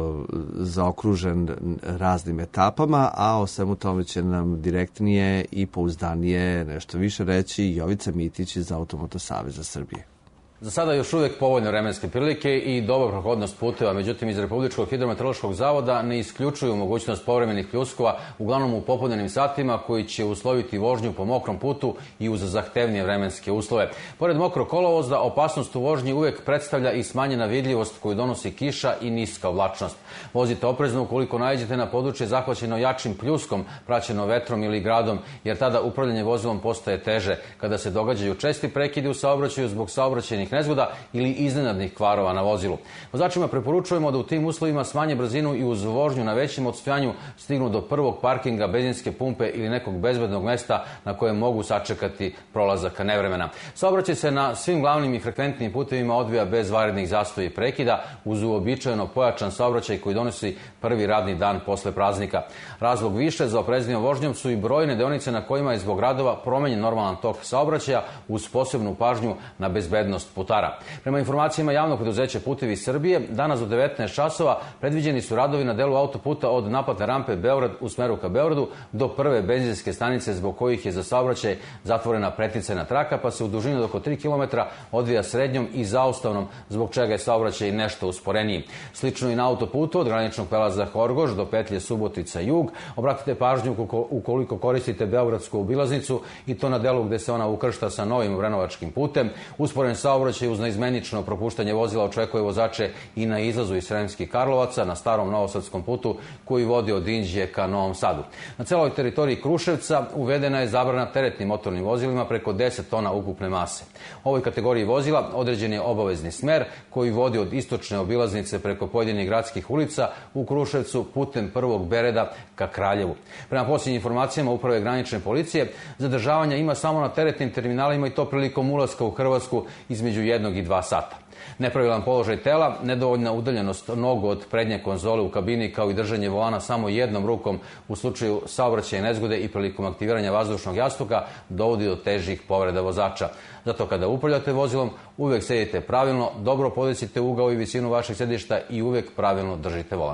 zaokružen raznim etapama, a o svemu tome će nam direktnije i pouzdanije nešto više reći Jovica Mitić iz Automoto Saveza Srbije. Za sada još uvijek povoljne vremenske prilike i dobra prohodnost puteva, međutim iz Republičkog hidrometeorološkog zavoda ne isključuju mogućnost povremenih pljuskova, uglavnom u popodnevnim satima, koji će usloviti vožnju po mokrom putu i uz zahtevnije vremenske uslove. Pored mokrog kolovoza, opasnost u vožnji uvijek predstavlja i smanjena vidljivost koju donosi kiša i niska oblačnost. Vozite oprezno ukoliko naiđete na područje zahvaćeno jačim pljuskom, praćeno vetrom ili gradom, jer tada upravljanje vozilom postaje teže kada se događaju česti prekidi u saobraćaju zbog saobraćajnih nezgoda ili iznenadnih kvarova na vozilu. Vozačima preporučujemo da u tim uslovima smanje brzinu i uz vožnju na većem odstojanju stignu do prvog parkinga, benzinske pumpe ili nekog bezbednog mesta na kojem mogu sačekati prolazaka nevremena. Saobraćaj se na svim glavnim i frekventnim putevima odvija bez vanrednih zastoja i prekida, uz uobičajeno pojačan saobraćaj koji donosi prvi radni dan posle praznika. Razlog više za opreznijom vožnjom su i brojne deonice na kojima je zbog radova promenjen normalan tok saobraćaja uz posebnu pažnju na bezbednost putara. Prema informacijama javnog preduzeća Putevi Srbije, danas do 19 časova predviđeni su radovi na delu autoputa od naplatne rampe Beograd u smeru ka Beogradu do prve benzinske stanice, zbog kojih je za saobraćaj zatvorena preticajna traka, pa se u dužini od oko 3 km odvija srednjom i zaustavnom, zbog čega je saobraćaj nešto usporeniji. Slično i na autoputu od graničnog prelaza Horgoš do petlje Subotica Jug. Obratite pažnju ukoliko koristite beogradsku obilaznicu, i to na delu gde se ona ukršta sa novim Obrenovačkim putem. Usporen saobraćaj uz neizmenično propuštanje vozila očekuje vozače i na izlazu iz Sremskih Karlovaca na starom novosadskom putu koji vodi od Inđije ka Novom Sadu. Na celoj teritoriji Kruševca uvedena je zabrana teretnim motornim vozilima preko 10 tona ukupne mase. U ovoj kategoriji vozila određen je obavezni smer koji vodi od istočne obilaznice preko pojedinih gradskih ulica u Kruševcu putem prvog Bereda ka Kraljevu. Prema posljednjim informacijama Uprave granične policije, zadržavanja ima samo na teretnim terminalima, i to prilikom ulaska u Hrvatsku između 1 i 2 sata. Nepravilan položaj tela, nedovoljna udaljenost nogu od prednje konzole u kabini, kao i držanje volana samo jednom rukom u slučaju saobraćajne nezgode i prilikom aktiviranja vazdušnog jastuka dovodi do težih povreda vozača. Zato kada upravljate vozilom, uvek sedite pravilno, dobro podesite ugao i visinu vašeg sedišta i uvek pravilno držite volan.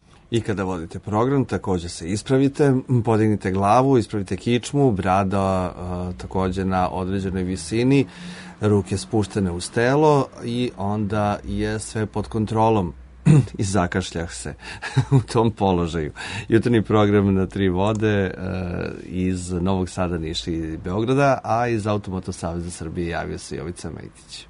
I kada vodite program, također se ispravite, podignite glavu, ispravite kičmu, brada također na određenoj visini, ruke spuštene uz telo, i onda je sve pod kontrolom. I zakašljah se u tom položaju. Jutarnji program na 3 vode iz Novog Sada, Niša i Beograda, a iz Automoto Saveza Srbije javio se Jovica Mitić.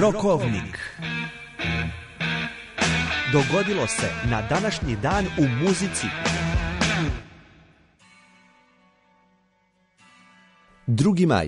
Rokovnik. Dogodilo se na današnji dan u muzici. 2. maj.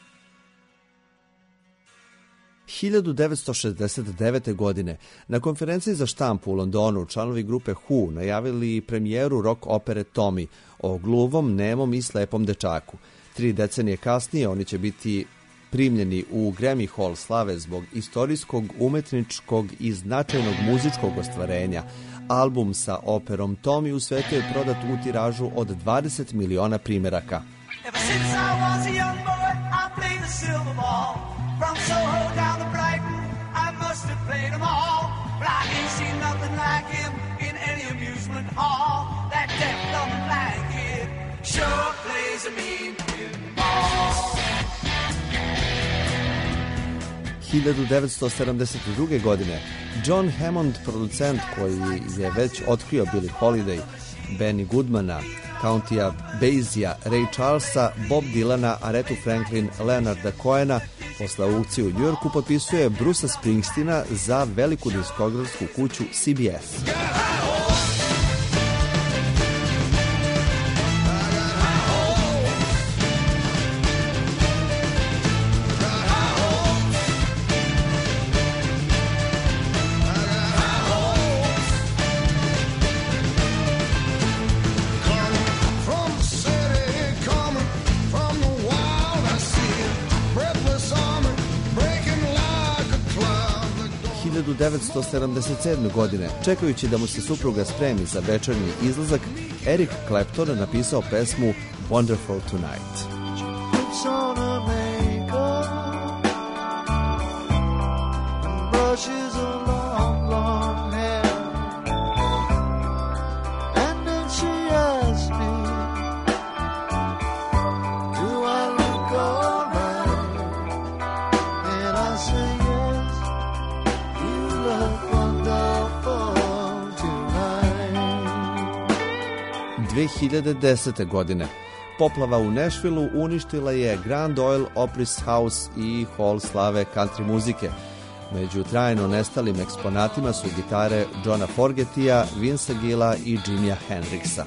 1969. godine na konferenciji za štampu u Londonu članovi grupe Who najavili premijeru rock opere Tommy o gluvom, nemom i slepom dečaku. 3 decenije kasnije oni će biti primljeni u Grammy Hall slave zbog istorijskog, umetničkog i značajnog muzičkog ostvarenja. Album sa operom Tommy u svetu je prodat u tiražu od 20 miliona primeraka. Ever since I was a young boy, I played the silver ball. From Soho down to Brighton, I must have played them all. But I ain't seen nothing like him in any amusement hall. That deaf, dumb, and blind kid sure plays a mean pinball. 1972. godine John Hammond, producent koji je već otkrio Billie Holiday, Benny Goodmana, Countya Basie'a, Ray Charlesa, Bob Dylana, Arethu Franklin, Leonarda Cohena, posle aukcije u Njujorku potpisuje Brucea Springsteena za veliku diskografsku kuću CBS. U 1977. godine, čekajući da mu se supruga spremi za večernji izlazak, Eric Clapton napisao pesmu Wonderful Tonight. U 2010. godine poplava u Nashvilleu uništila je Grand Ole Opry House i Hall slave country muzike. Među trajno nestalim eksponatima su gitare Johna Fogertija, Vincea Gilla i Jimija Hendrixa.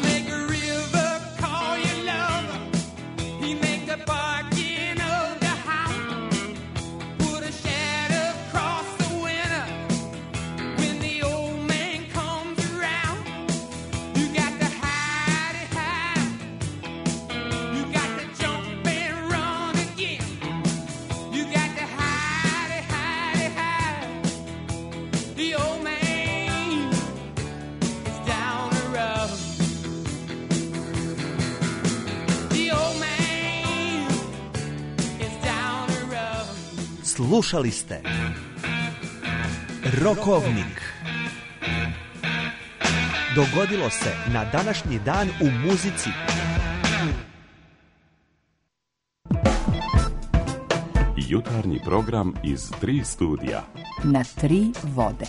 Slušali ste Rokovnik. Dogodilo se na današnji dan u muzici. Jutarnji program iz 3 studija. Na 3 vode.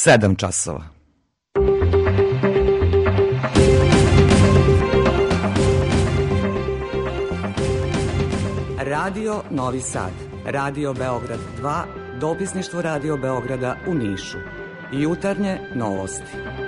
7 časova. Radio Novi Sad, Radio Beograd 2, dopisništvo Radio Beograda u Nišu. Jutarnje novosti.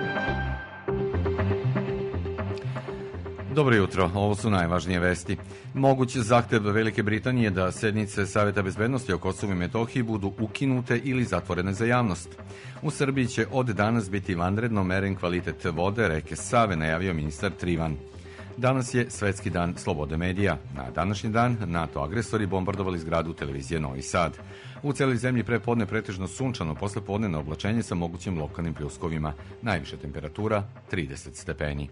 Dobro jutro, ovo su najvažnije vesti. Moguć zahtev Velike Britanije da sednice Saveta bezbednosti o Kosovu i Metohiji budu ukinute ili zatvorene za javnost. U Srbiji će od danas biti vanredno meren kvalitet vode reke Save, najavio ministar Trivan. Danas je Svetski dan slobode medija. Na današnji dan NATO agresori bombardovali zgradu televizije Novi Sad. U celoj zemlji prepodne pretežno sunčano, posle podne na oblačenje sa mogućim lokalnim pljuskovima. Najviša temperatura 30 stepeni.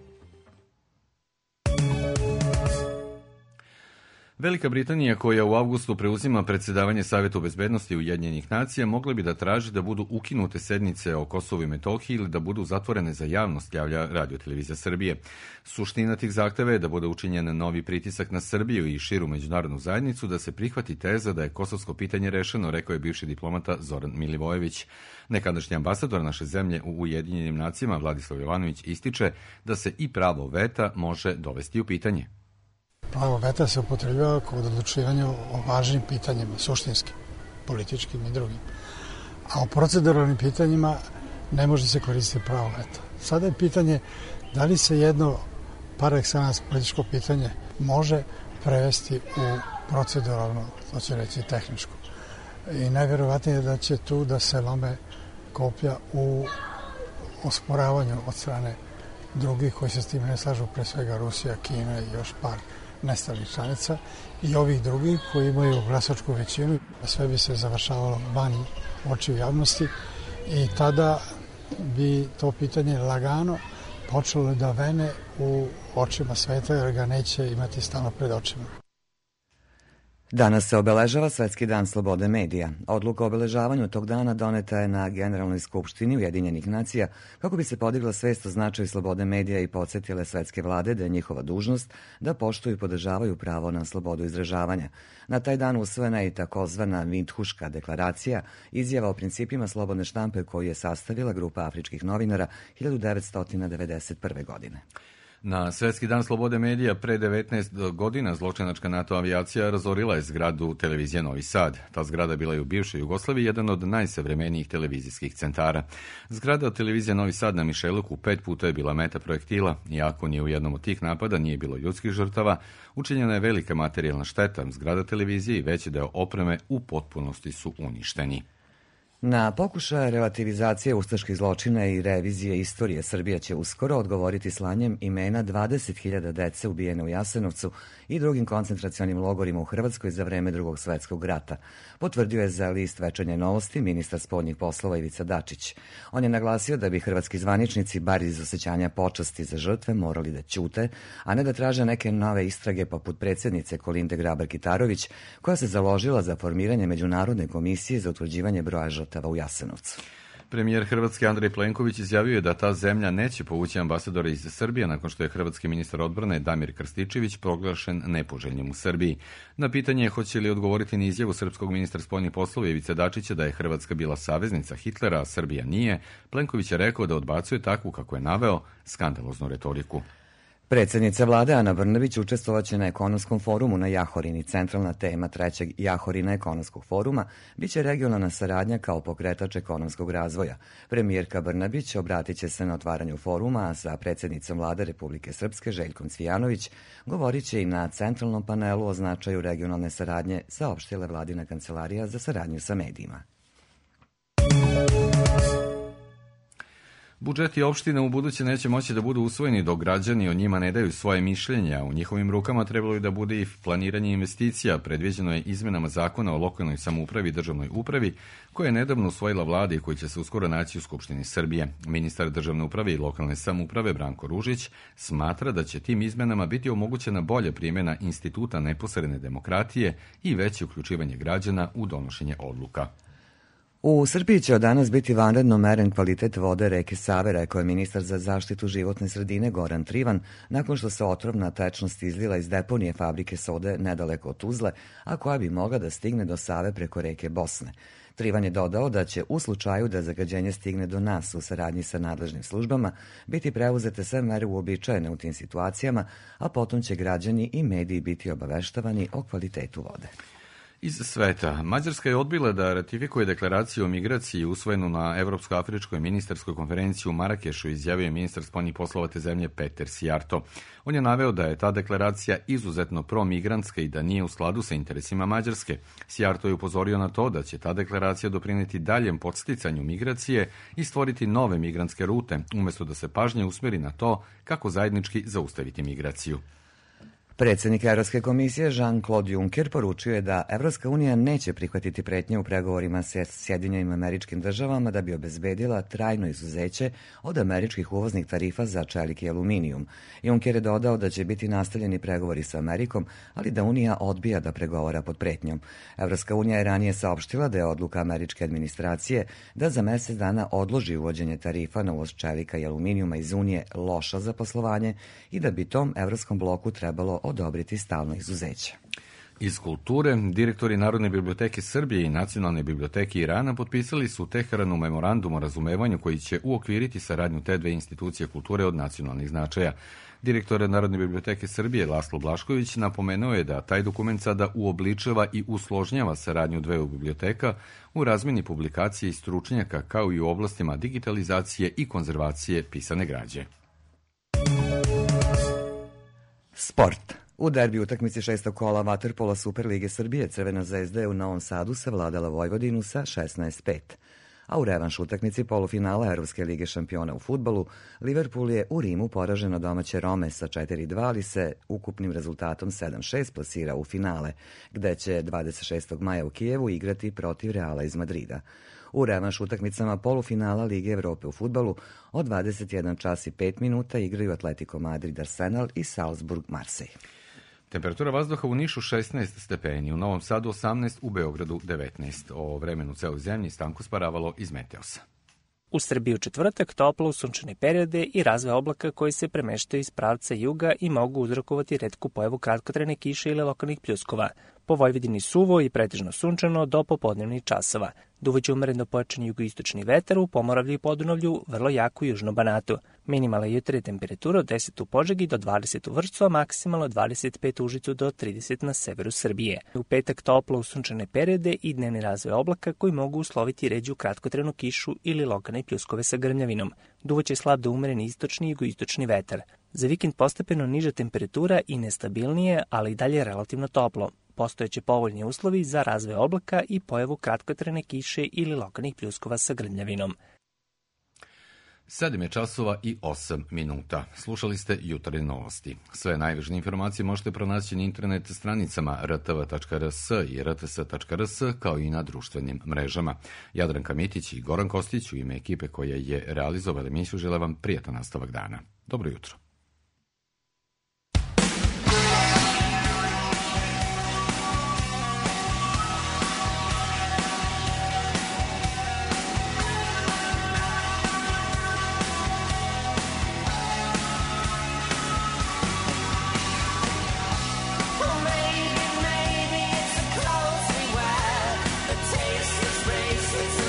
Velika Britanija, koja u avgustu preuzima predsedavanje Savetu bezbednosti Ujedinjenih nacija, mogla bi da traži da budu ukinute sednice o Kosovu i Metohiji ili da budu zatvorene za javnost, javlja Radio-televizija Srbije. Suština tih zahteva je da bude učinjen novi pritisak na Srbiju i širu međunarodnu zajednicu da se prihvati teza da je kosovsko pitanje rešeno, rekao je bivši diplomata Zoran Milivojević. Nekadašnji ambasador naše zemlje u Ujedinjenim nacijama Vladislav Jovanović ističe da se i pravo veta može dovesti u pitanje. Pravo veta se upotrebljava kod odlučivanja o važnim pitanjima, suštinskim, političkim i drugim. A o proceduralnim pitanjima ne može se koristiti pravo veta. Sada je pitanje da li se jedno par excellence političko pitanje može prevesti u proceduralno, to će reći tehničko. I najvjerovatnije je da će tu da se lome koplja u osporavanju od strane drugih koji se s tim ne slažu, pre svega Rusija, Kina i još par nestalih članica i ovih drugih koji imaju glasačku većinu. Sve bi se završavalo van očiju javnosti i tada bi to pitanje lagano počelo da vene u očima sveta jer ga neće imati stalno pred očima. Danas se obeležava Svetski dan slobode medija. Odluka o obeležavanju tog dana doneta je na Generalnoj skupštini Ujedinjenih nacija kako bi se podigla svest o značaju slobode medija i podsjetile svetske vlade da je njihova dužnost da poštuju i podržavaju pravo na slobodu izražavanja. Na taj dan usvojena je i takozvana Vindhuška deklaracija, izjava o principima slobodne štampe koju je sastavila grupa afričkih novinara 1991. godine. Na Svetski dan slobode medija pre 19 godina zločinačka NATO avijacija razorila je zgradu televizije Novi Sad. Ta zgrada bila je u bivšoj Jugoslaviji jedan od najsavremenijih televizijskih centara. Zgrada televizije Novi Sad na Mišeluku 5 puta je bila meta projektila. Iako ni u jednom od tih napada nije bilo ljudskih žrtava, učinjena je velika materijalna šteta. Zgrada televizije i veći deo opreme u potpunosti su uništeni. Na pokušaje relativizacije ustaških zločina i revizije istorije Srbija će uskoro odgovoriti slanjem imena 20.000 dece ubijene u Jasenovcu i drugim koncentracionim logorima u Hrvatskoj za vreme Drugog svetskog rata, potvrdio je za list Večernje novosti ministar spoljnih poslova Ivica Dačić. On je naglasio da bi hrvatski zvaničnici, bar iz osjećanja počasti za žrtve, morali da ćute, a ne da traže neke nove istrage poput predsjednice Kolinde Grabar-Kitarović, koja se založila za formiranje Međunarodne komisije za utvrđivanje broja žrtava u Jasenovcu. Premijer Hrvatske Andrej Plenković izjavio je da ta zemlja neće povući ambasadora iz Srbije nakon što je hrvatski ministar odbrane Damir Krstičević proglašen nepoželjnim u Srbiji. Na pitanje hoće li odgovoriti na izjavu srpskog ministra spoljnih poslova Ivice Dačića da je Hrvatska bila saveznica Hitlera, a Srbija nije, Plenković je rekao da odbacuje takvu, kako je naveo, skandaloznu retoriku. Predsjednica vlade Ana Brnabić učestvovaće na ekonomskom forumu na Jahorini. Centralna tema 3. Jahorina ekonomskog foruma biće regionalna saradnja kao pokretač ekonomskog razvoja. Premijerka Brnabić obratit će se na otvaranju foruma, a sa predsjednicom vlade Republike Srpske Željkom Cvijanović govorit će i na centralnom panelu o značaju regionalne saradnje, saopštila vladina kancelarija za saradnju sa medijima. Budžeti opština u buduće neće moći da budu usvojeni dok građani o njima ne daju svoje mišljenja. U njihovim rukama trebalo je da bude i planiranje investicija. Predviđeno je izmenama zakona o lokalnoj samoupravi i državnoj upravi, koje je nedavno usvojila vlada i koji će se uskoro naći u Skupštini Srbije. Ministar državne uprave i lokalne samouprave Branko Ružić smatra da će tim izmenama biti omogućena bolja primjena instituta neposredne demokratije i veće uključivanje građana u donošenje odluka. U Srbiji će od danas biti vanredno meren kvalitet vode reke Save, rekao je ministar za zaštitu životne sredine Goran Trivan, nakon što se otrovna tečnost izlila iz deponije fabrike sode nedaleko od Tuzle, a koja bi mogla da stigne do Save preko reke Bosne. Trivan je dodao da će u slučaju da zagađenje stigne do nas u saradnji sa nadležnim službama biti preuzete sve mere uobičajene u tim situacijama, a potom će građani i mediji biti obaveštavani o kvalitetu vode. Iz sveta, Mađarska je odbila da ratifikuje deklaraciju o migraciji usvojenu na Evropsko-afričkoj ministarskoj konferenciji u Marakešu, izjavio je ministar spoljnih poslova te zemlje Peter Sijarto. On je naveo da je ta deklaracija izuzetno promigrantska i da nije u skladu sa interesima Mađarske. Sijarto je upozorio na to da će ta deklaracija doprineti daljem podsticanju migracije i stvoriti nove migrantske rute, umjesto da se pažnje usmeri na to kako zajednički zaustaviti migraciju. Predsjednik Evropske komisije Jean-Claude Juncker poručio je da Evropska unija neće prihvatiti pretnje u pregovorima sa Sjedinjenim Američkim Državama da bi obezbedila trajno izuzeće od američkih uvoznih tarifa za čelik i aluminijum. Juncker je dodao da će biti nastavljeni pregovori sa Amerikom, ali da Unija odbija da pregovara pod pretnjom. Evropska unija je ranije saopštila da je odluka američke administracije da za mesec dana odloži uvođenje tarifa na uvoz čelika i aluminijuma iz Unije loša za poslovanje i da bi tom evropskom bloku trebalo odobriti stalno izuzeće. Iz kulture, direktori Narodne biblioteke Srbije i Nacionalne biblioteke Irana potpisali su u Teheranu memorandum o razumevanju koji će uokviriti saradnju te dve institucije kulture od nacionalnih značaja. Direktor Narodne biblioteke Srbije Laslo Blašković napomenuo je da taj dokument sada uobličava i usložnjava saradnju dveju biblioteka u razmjeni publikacije i stručnjaka kao i u oblastima digitalizacije i konzervacije pisane građe. Sport. U derbi utakmici 6. kola vaterpola Superlige Srbije Crvena zvezda je u Novom Sadu savladala Vojvodinu sa 16:5. A u revanš utakmici polufinala Evropske lige šampiona u fudbalu Liverpool je u Rimu poražen od domaće Rome sa 4:2, ali se ukupnim rezultatom 7:6 plasira u finale, gde će 26. maja u Kijevu igrati protiv Reala iz Madrida. U revanš utakmicama polufinala Lige Evrope u fudbalu od 21 čas i 5 minuta igraju Atletico Madrid Arsenal i Salzburg Marseille. Temperatura vazduha u Nišu 16 stepeni, u Novom Sadu 18, u Beogradu 19. O vremenu u celoj zemlji Stanko Sparavalo iz Meteosa. U Srbiji u četvrtak toplo sunčane periode i razvoj oblaka koji se premeštaju iz pravca juga i mogu uzrokovati retku pojavu kratkotrajne kiše ili lokalnih pljuskova. Po Vojvodini suvo i pretežno sunčano do popodnevnih časova. Duvaće umereno pojačan jugoistočni vetar, u Pomoravlju i Podunavlju vrlo jako u južnom Banatu. Minimalna jutarnja temperatura od 10 u Požegi do 20 u Vršcu, a maksimalno 25 u Užicu do 30 na severu Srbije. U petak toplo sunčane periode i dnevni razvoj oblaka koji mogu usloviti ređu kratkotrajnu kišu ili lokalne pljuskove sa grmljavinom. Duvaće slab do umeren istočni i jugoistočni vetar. Za vikend postepeno niža temperatura i nestabilnije, ali i dalje relativno toplo. Postojeće povoljni uslovi za razvoj oblaka i pojavu kratkotrajne kiše ili lokalnih pljuskova sa grmljavinom. 7 je časova i 8 minuta. Slušali ste jutarnje novosti. Sve najvažnije informacije možete pronaći na internet stranicama rtv.rs i rts.rs kao i na društvenim mrežama. Jadranka Mitić i Goran Kostić u ime ekipe koja je realizovala emisiju žele vam prijatan nastavak dana. Dobro jutro.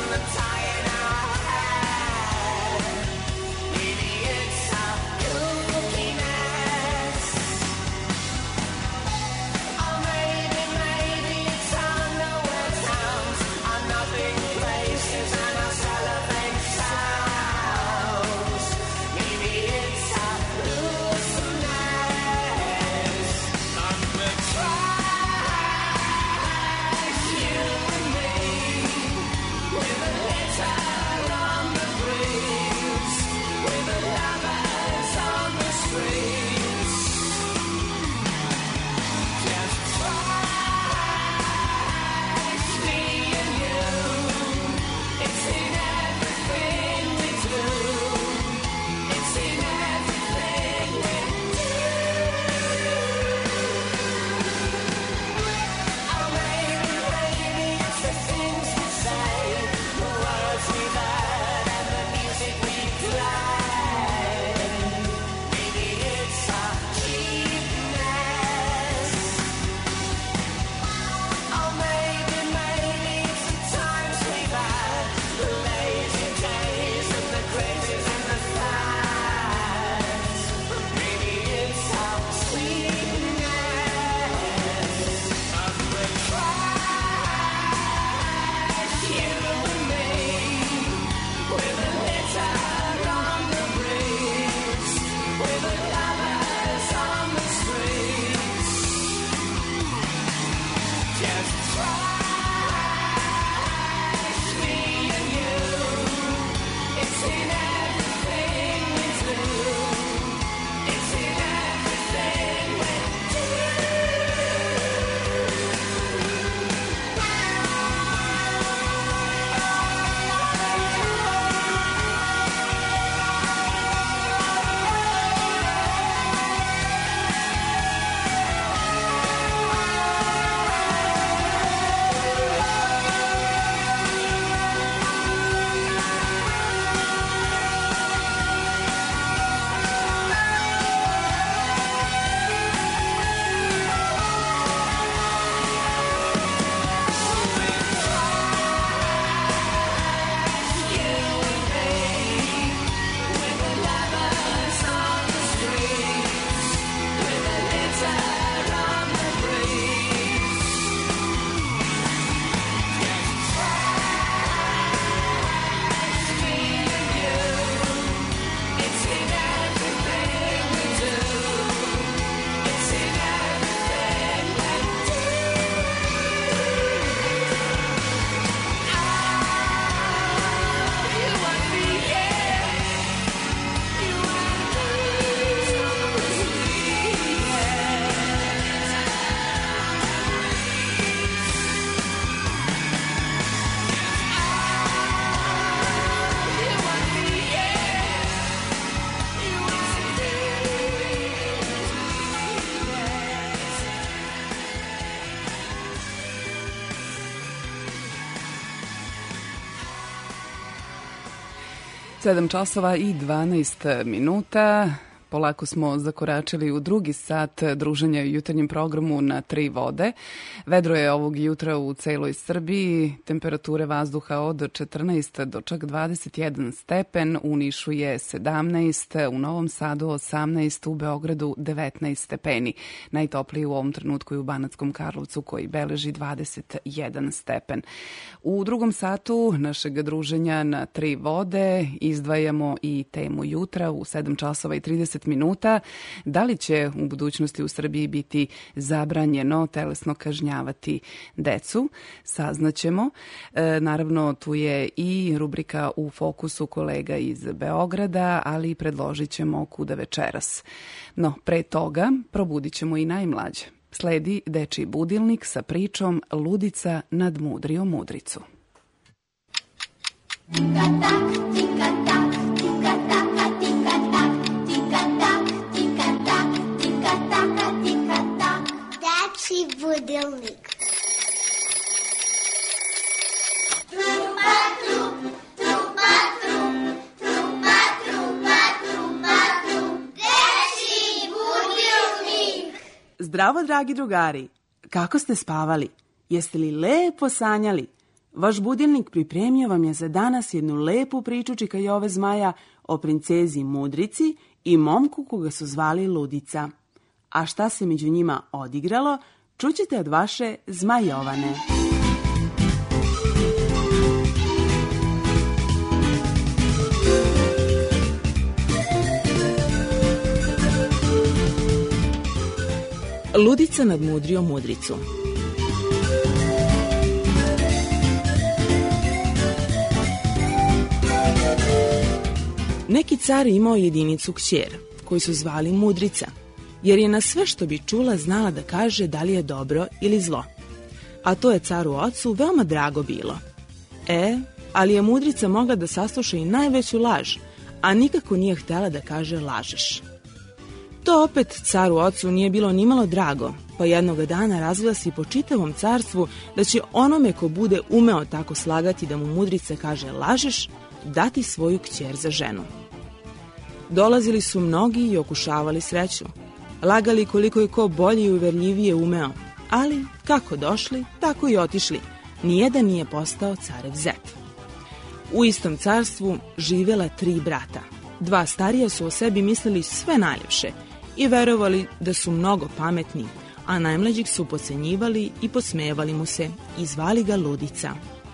Maybe it's how you 7 časova i 12 minuta. Polako smo zakoračili u drugi sat druženja u jutarnjem programu na Tri vode. Vedro je ovog jutra u celoj Srbiji, temperature vazduha od 14 do čak 21 stepen, u Nišu je 17, u Novom Sadu 18, u Beogradu 19 stepeni. Najtopliji u ovom trenutku je u Banatskom Karlovcu koji beleži 21 stepen. U drugom satu našeg druženja na Tri vode izdvajamo i temu jutra u 7 časova i 30 minuta. Da li će u budućnosti u Srbiji biti zabranjeno telesno kažnjavati decu? Saznaćemo. Naravno, tu je i rubrika U fokusu kolega iz Beograda, ali predložit ćemo kuda večeras. No, pre toga probudit ćemo i najmlađe. Sledi dečiji budilnik sa pričom Ludica nad mudrio mudricu. Dečiji budilnik. Zdravo, dragi drugari! Kako ste spavali? Jeste li lepo sanjali? Vaš budilnik pripremio vam je za danas jednu lepu priču Čika Jove Zmaja o princezi Mudrici i momku koga su zvali Ludica. A šta se među njima odigralo, čućete od vaše Zmajovane. Ludica nadmudrio mudricu. Neki car imao jedinicu kćer, koju su zvali Mudrica, jer je na sve što bi čula znala da kaže da li je dobro ili zlo. A to je caru ocu veoma drago bilo. Ali je Mudrica mogla da sasluša i najveću laž, a nikako nije htjela da kaže lažeš. To opet caru ocu nije bilo nimalo drago, pa jednog dana razglasi po čitavom carstvu da će onome ko bude umeo tako slagati da mu Mudrica kaže lažeš, dati svoju kćer za ženu. Dolazili su mnogi i okušavali sreću. Lagali koliko je ko bolje i uverljivije umeo, ali kako došli, tako i otišli. Nijedan nije postao carev zet. U istom carstvu živjela 3 brata. 2 starija su o sebi mislili sve najljepše i verovali da su mnogo pametni, a najmlađeg su podcenjivali i posmevali mu se i zvali ga Ludica.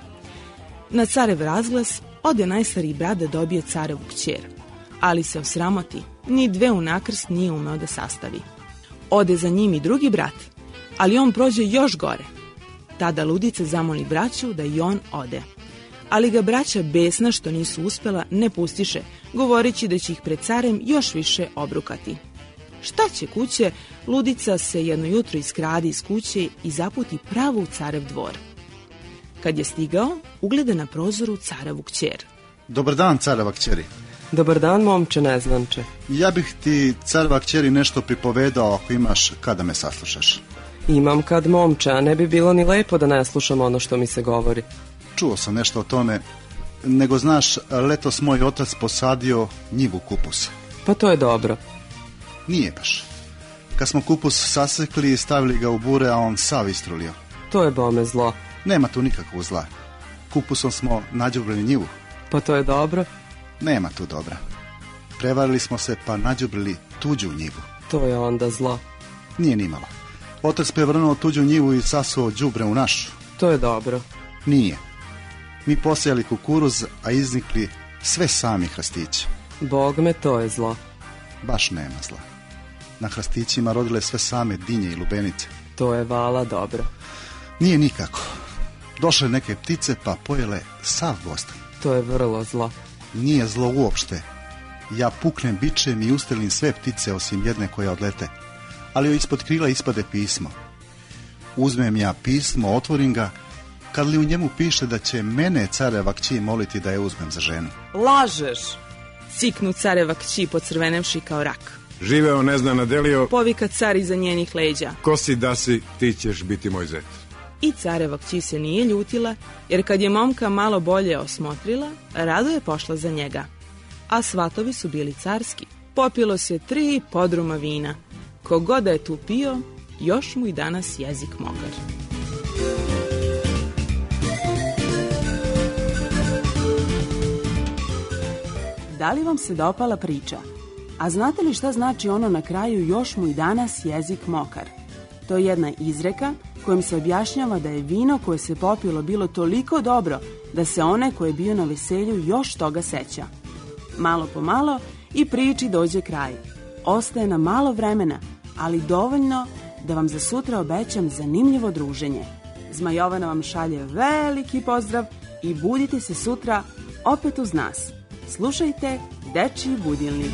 Na carev razglas ode najstariji brat da dobije carevu kćer, ali se osramoti, ni 2 unakrst nije umeo da sastavi. Ode za njim i drugi brat, ali on prođe još gore. Tada Ludica zamoli braću da i on ode. Ali ga braća besna što nisu uspela ne pustiše, govoreći da će ih pred carem još više obrukati. Šta će kuće, Ludica se jedno jutro iskradi iz kuće i zaputi pravo u carev dvor. Kad je stigao, ugleda na prozoru carevu kćer. Dobar dan, careva kćeri. Dobar dan, momče neznanče. Ja bih ti, careva kćeri, nešto pripovedao ako imaš kada me saslušaš. Imam kad, momče, a ne bi bilo ni lepo da ne slušam ono što mi se govori. Čuo sam nešto o tome, nego znaš, letos moj otac posadio njivu kupusa. Pa to je dobro. Nije baš. Kad smo kupus sasekli i stavili ga u bure, a on sav istrulio. To je bome zlo. Nema tu nikakvog zla. Kupusom smo nađubrili njivu. Pa to je dobro. Nema tu dobra. Prevarili smo se pa nađubrili tuđu njivu. To je onda zlo. Nije nimalo. Otac prevrnuo tuđu njivu i sasuo đubre u našu. To je dobro. Nije. Mi posejali kukuruz, a iznikli sve sami hrastići. Bog me, to je zlo. Baš nema zla. Na hrastićima rodile sve same dinje i lubenice. To je vala dobro. Nije nikako. Došle neke ptice pa pojele sav bostan. To je vrlo zlo. Nije zlo uopšte. Ja puknem bičem i ustrelim sve ptice osim jedne koja odlete. Ali joj ispod krila ispade pismo. Uzmem ja pismo, otvorim ga, kad li u njemu piše da će mene careva kći moliti da je uzmem za ženu. Lažeš! Ciknu careva kći pocrvenevši kao rak. Živeo ne zna nadelio. Povika car iza njenih leđa. Ko si da si, ti ćeš biti moj zet. I careva kći se nije ljutila, jer kad je momka malo bolje osmotrila, rado je pošla za njega. a svatovi su bili carski. Popilo se 3 podruma vina. Kogod da je tu pio, još mu i danas jezik mokar. Da li vam se dopala priča? A znate li šta znači ono na kraju još mu i danas jezik mokar? To je jedna izreka kojom se objašnjava da je vino koje se popilo bilo toliko dobro da se onaj ko je bio na veselju još toga seća. Malo po malo i priči dođe kraj. Ostaje nam malo vremena, ali dovoljno da vam za sutra obećam zanimljivo druženje. Zmajovana vam šalje veliki pozdrav i budite se sutra opet uz nas. Slušajte Dečiji budilnik.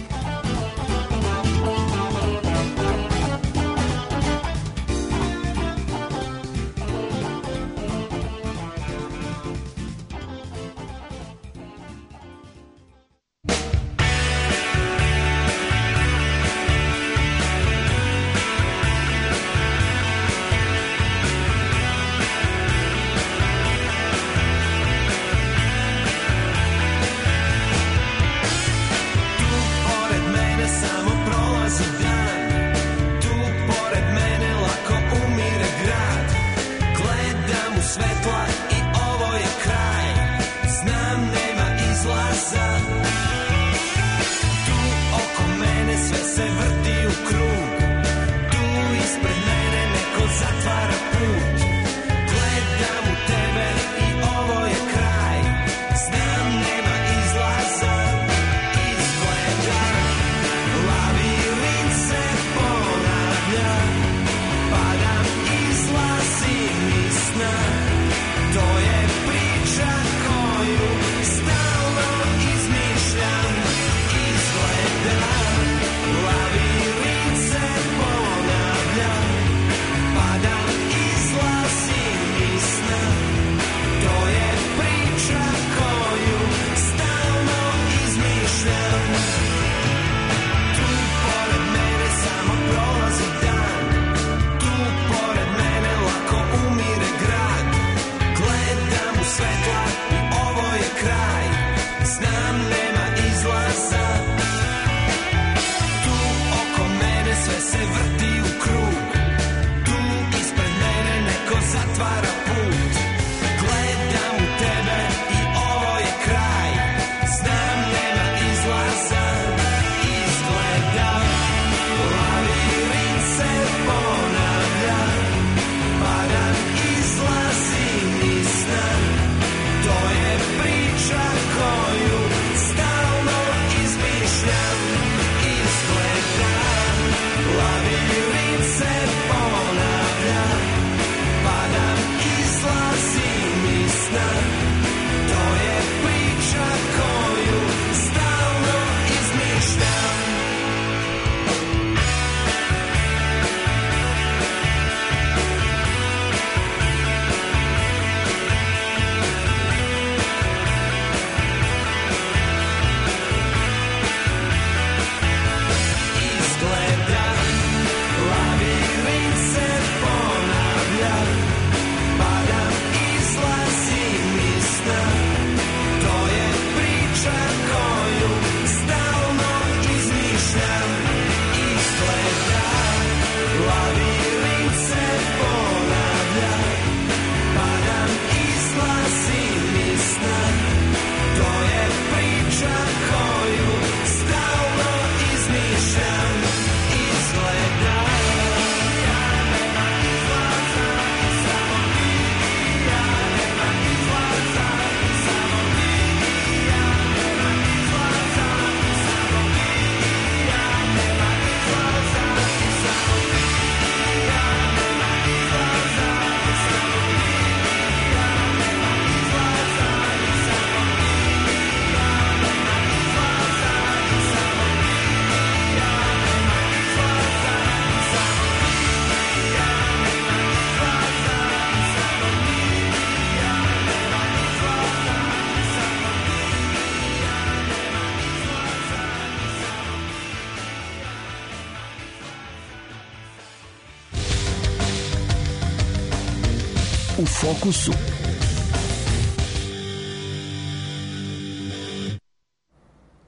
U fokusu.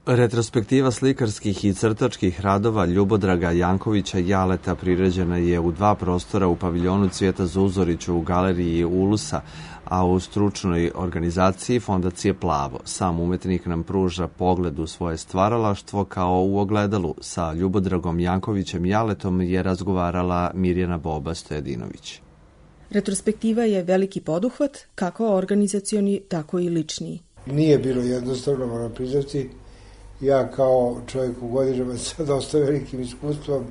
Retrospektiva slikarskih i crtačkih radova Ljubodraga Jankovića Jaleta priređena je u 2 prostora u paviljonu Cvijeta Zuzoriću u galeriji Ulusa, a u stručnoj organizaciji Fondacije Plavo. Sam umetnik nam pruža pogled u svoje stvaralaštvo kao u ogledalu. Sa Ljubodragom Jankovićem Jaletom je razgovarala Mirjana Boba Stojadinović. Retrospektiva je veliki poduhvat, kako organizacioni, tako i lični. Nije bilo jednostavno, moram priznati. Ja kao čovjek u godinama sa dosta velikim iskustvom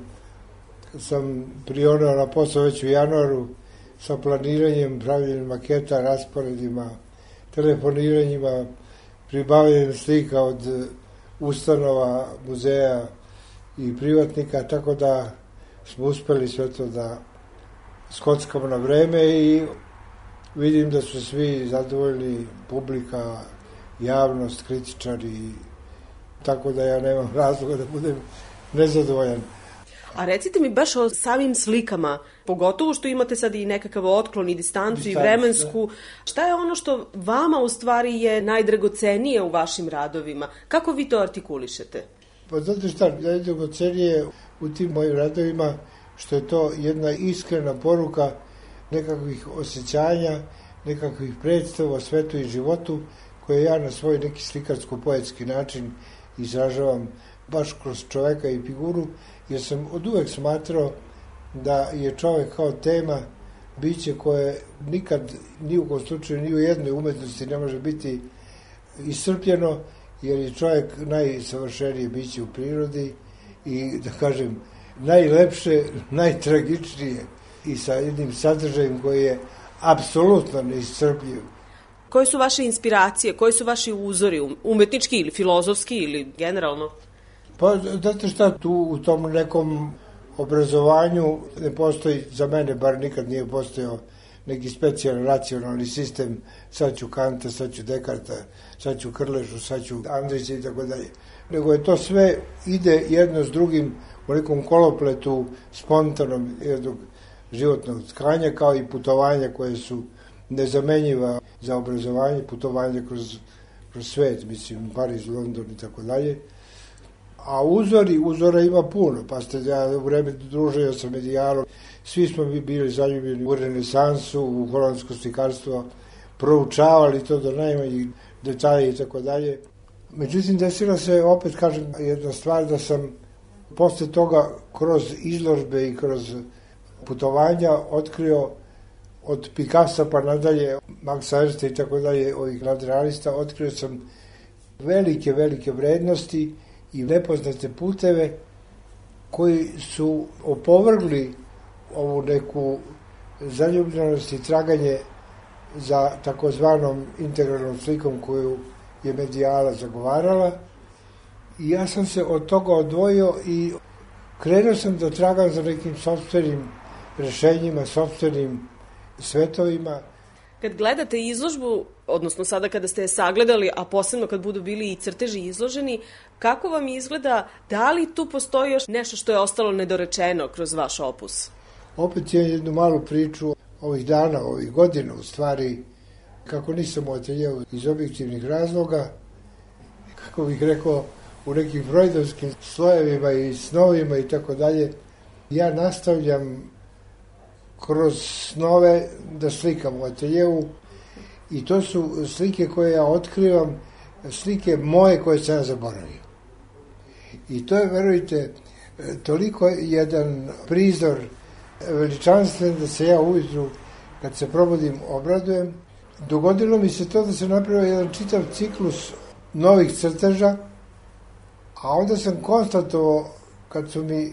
sam prionao na posao već u januaru sa planiranjem, pravljenjem maketa, rasporedima, telefoniranjima, pribavljanjem slika od ustanova, muzeja i privatnika, tako da smo uspeli sve to da skockamo na vreme i vidim da su svi zadovoljni, publika, javnost, kritičari, tako da ja nemam razloga da budem nezadovoljan. A recite mi baš o samim slikama, pogotovo što imate sad i nekakav otklon i distancu i vremensku. Šta je ono što vama u stvari je najdragocenije u vašim radovima? Kako vi to artikulišete? Pa znate šta, najdragocenije u tim mojim radovima što je to jedna iskrena poruka nekakvih osjećanja, nekakvih predstava o svetu i životu koje ja na svoj neki slikarsko-poetski način izražavam baš kroz čoveka i figuru, jer sam od uvek smatrao da je čovek kao tema biće koje nikad, ni u kom slučaju, ni u jednoj umetnosti ne može biti iscrpljeno, jer je čovek najsavršenije biće u prirodi i, da kažem, najlepše, najtragičnije i sa jednim sadržajem koji je apsolutno neiscrpljiv. Koje su vaše inspiracije, koji su vaši uzori, umetnički ili filozofski ili generalno? Pa, znate šta, tu u tom nekom obrazovanju ne postoji, za mene bar nikad nije postojao neki specijalni racionalni sistem, sad ću Kanta, sad ću Dekarta, sad ću Krležu, sad ću Andrića i tako dalje. Nego je to sve ide jedno s drugim u nekom kolopletu spontanom jednog životnog tkanja, kao i putovanja koje su nezamenjiva za obrazovanje, putovanje kroz svet, mislim, Pariz, London i tako dalje. A uzora ima puno, pa ste ja u vreme družio sa medijalom, svi smo mi bili zaljubljeni u renesansu, u holandsko slikarstvo, proučavali to do najmanjih detalja i tako dalje. Međutim, desila se, opet kažem, jedna stvar da sam posle toga kroz izložbe i kroz putovanja otkrio od Picassa pa nadalje, Maxa Ernsta i tako dalje, ovih nadrealista, otkrio sam velike vrednosti i nepoznate puteve koji su opovrgli ovu neku zaljubljenost i traganje za takozvanom integralnom slikom koju je medijala zagovarala. I ja sam se od toga odvojio i krenuo sam da tragam za nekim sopstvenim rešenjima, sopstvenim svetovima. Kad gledate izložbu, odnosno sada kada ste je sagledali, a posebno kad budu bili i crteži izloženi, kako vam izgleda, da li tu postoji još nešto što je ostalo nedorečeno kroz vaš opus? Opet je jednu malu priču ovih dana, ovih godina u stvari, kako nisam u ateljeu iz objektivnih razloga, kako bih rekao, u nekim freudovskim slojevima i snovima i tako dalje, ja nastavljam kroz snove da slikam u ateljeu i to su slike koje ja otkrivam, slike moje koje sam ja zaboravio. I to je, verujte, toliko jedan prizor veličanstven da se ja ujutru, kad se probudim, obradujem. Dogodilo mi se to da sam napravio jedan čitav ciklus novih crteža, a onda sam konstatovao, kad su mi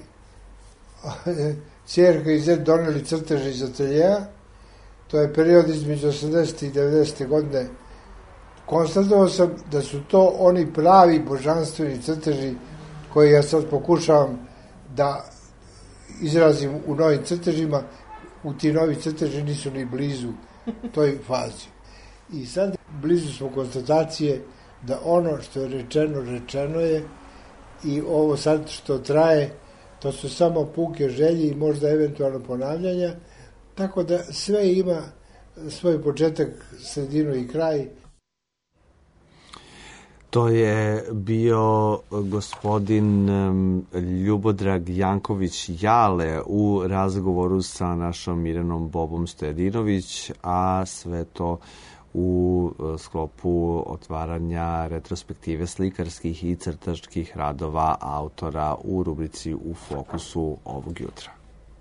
ćerka i zet doneli crteže iz ateljeja, to je period između 80. i 90. godine, konstatovao sam da su to oni pravi božanstveni crteži koje ja sad pokušavam da izrazim u novim crtežima. U ti novi crteži nisu ni blizu toj fazi. I sad blizu smo konstatacije da ono što je rečeno, rečeno je, i ovo sad što traje, to su samo puke želje i možda eventualno ponavljanja, tako da sve ima svoj početak, sredinu i kraj. To je bio gospodin Ljubodrag Janković Jale u razgovoru sa našom Mirjanom Bobom Stojadinović, a sve to u sklopu otvaranja retrospektive slikarskih i crtačkih radova autora u rubrici U fokusu ovog jutra.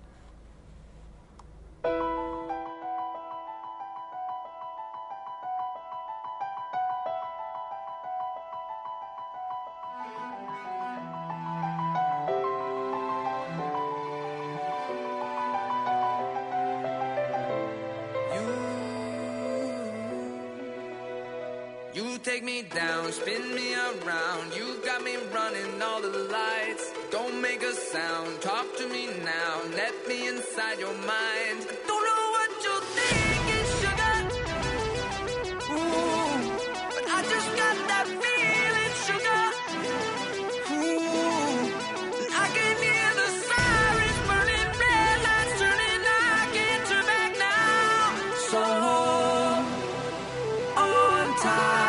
Take me down, spin me around. You got me running all the lights. Don't make a sound, talk to me now. Let me inside your mind. Don't know what you're thinking, sugar. Ooh, but I just got that feeling, sugar. Ooh, and I can hear the sirens burning, red lights turning. I can't turn back now. So on time.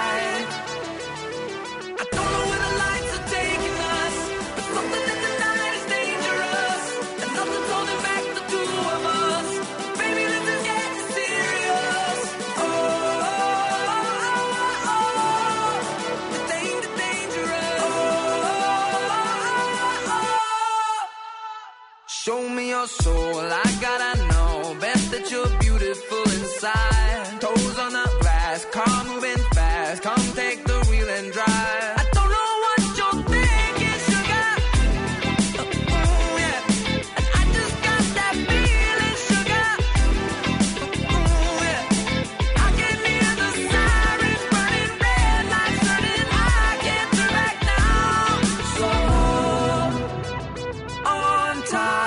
Show me your soul, I gotta know. Best that you're beautiful inside. Toes on the glass, car moving fast. Come take the wheel and drive. I don't know what you're thinking, sugar. Yeah. And I just got that feeling, sugar. Yeah. I can hear the sirens burning, red lights turning. I can't turn back now. So on time.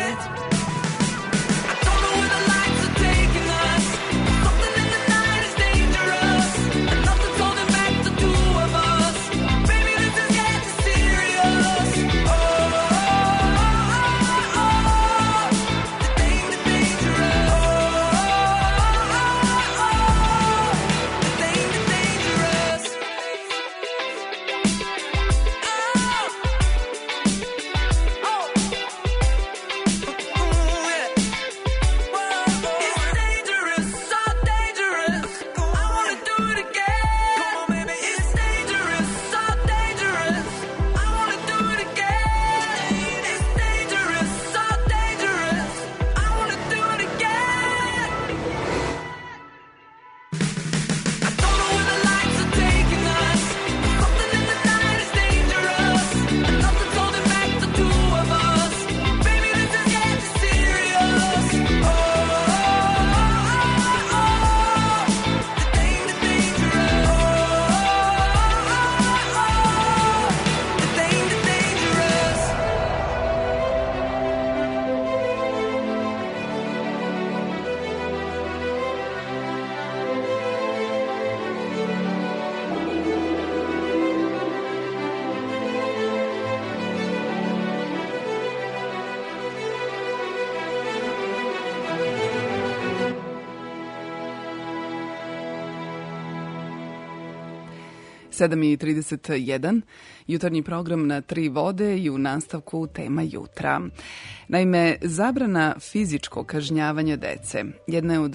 Sedam i 31, jutarnji program na Tri vode i u nastavku tema jutra. Naime, zabrana fizičkog kažnjavanja dece jedna je od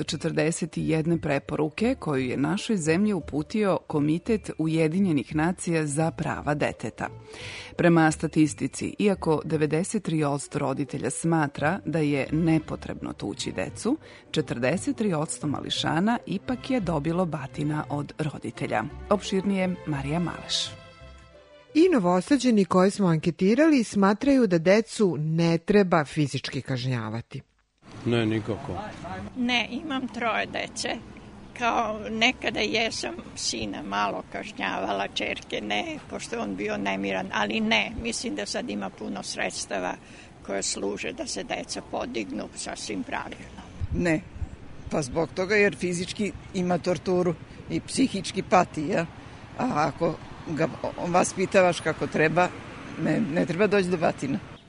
41 preporuke koju je našoj zemlji uputio Komitet Ujedinjenih nacija za prava deteta. Prema statistici, iako 93% roditelja smatra da je nepotrebno tući decu, 43% mališana ipak je dobilo batina od roditelja. Opširnije Marija Maleš. I novosađeni koje smo anketirali smatraju da decu ne treba fizički kažnjavati. Ne, nikako. Ne, imam 3 dece. Kao nekada jesam sina malo kažnjavala, čerke ne, pošto on bio nemiran, ali ne, mislim da sad ima puno sredstava koje služe da se deca podignu sasvim pravilno. Ne, pa zbog toga jer fizički ima torturu i psihički pati, ja? A ako ga vaspitavaš kako treba, ne treba doći do batina.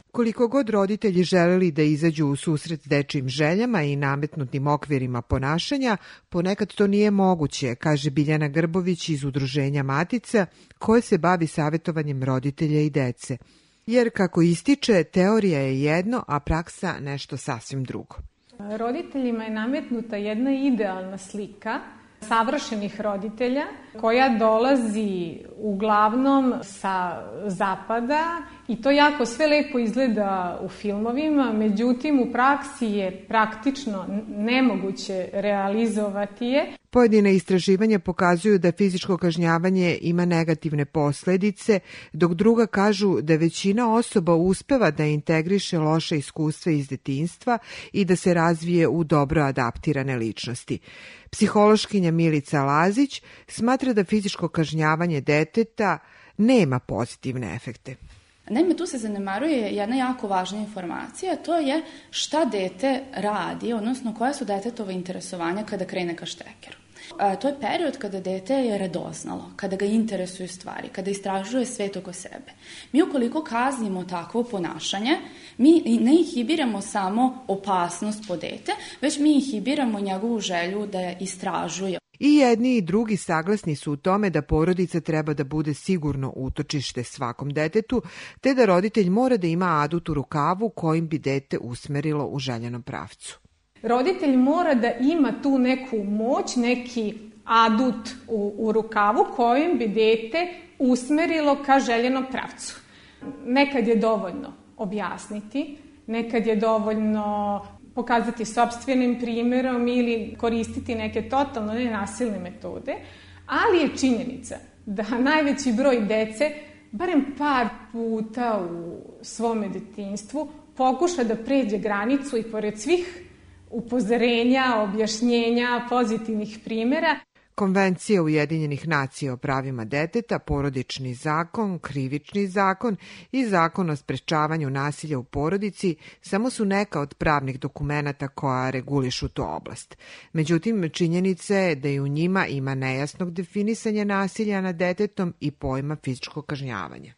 Koliko god roditelji želeli da izađu u susret dečijim željama i nametnutim okvirima ponašanja, ponekad to nije moguće, kaže Biljana Grbović iz Udruženja Matica, koje se bavi savjetovanjem roditelja i dece. Jer, kako ističe, teorija je jedno, a praksa nešto sasvim drugo. Roditeljima je nametnuta jedna idealna slika savršenih roditelja koja dolazi uglavnom sa zapada i to jako sve lepo izgleda u filmovima, međutim u praksi je praktično nemoguće realizovati je. Pojedine istraživanja pokazuju da fizičko kažnjavanje ima negativne posledice, dok druga kažu da većina osoba uspeva da integriše loše iskustva iz detinjstva i da se razvije u dobro adaptirane ličnosti. Psihološkinja Milica Lazić smatra da fizičko kažnjavanje deteta nema pozitivne efekte. Naime, tu se zanemaruje jedna jako važna informacija, to je šta dete radi, odnosno koja su detetova interesovanja kada krene ka štekeru. To je period kada dete je radoznalo, kada ga interesuju stvari, kada istražuje svet oko sebe. Mi ukoliko kaznimo takvo ponašanje, mi ne inhibiramo samo opasnost po dete, već mi inhibiramo njegovu želju da je istražuje. I jedni i drugi saglasni su u tome da porodica treba da bude sigurno utočište svakom detetu, te da roditelj mora da ima adut u rukavu kojim bi dete usmerilo u željenom pravcu. Roditelj mora da ima tu neku moć, neki adut u rukavu kojim bi dete usmerilo ka željenom pravcu. Nekad je dovoljno objasniti, nekad je dovoljno pokazati sopstvenim primjerom ili koristiti neke totalno nenasilne metode, ali je činjenica da najveći broj dece, barem par puta u svome detinjstvu, pokuša da pređe granicu i pored svih upozorenja, objašnjenja, pozitivnih primjera. Konvencija Ujedinjenih nacija o pravima deteta, porodični zakon, krivični zakon i zakon o sprečavanju nasilja u porodici samo su neka od pravnih dokumenata koja regulišu tu oblast. Međutim, činjenica je da i u njima ima nejasnog definisanja nasilja nad detetom i pojma fizičkog kažnjavanja.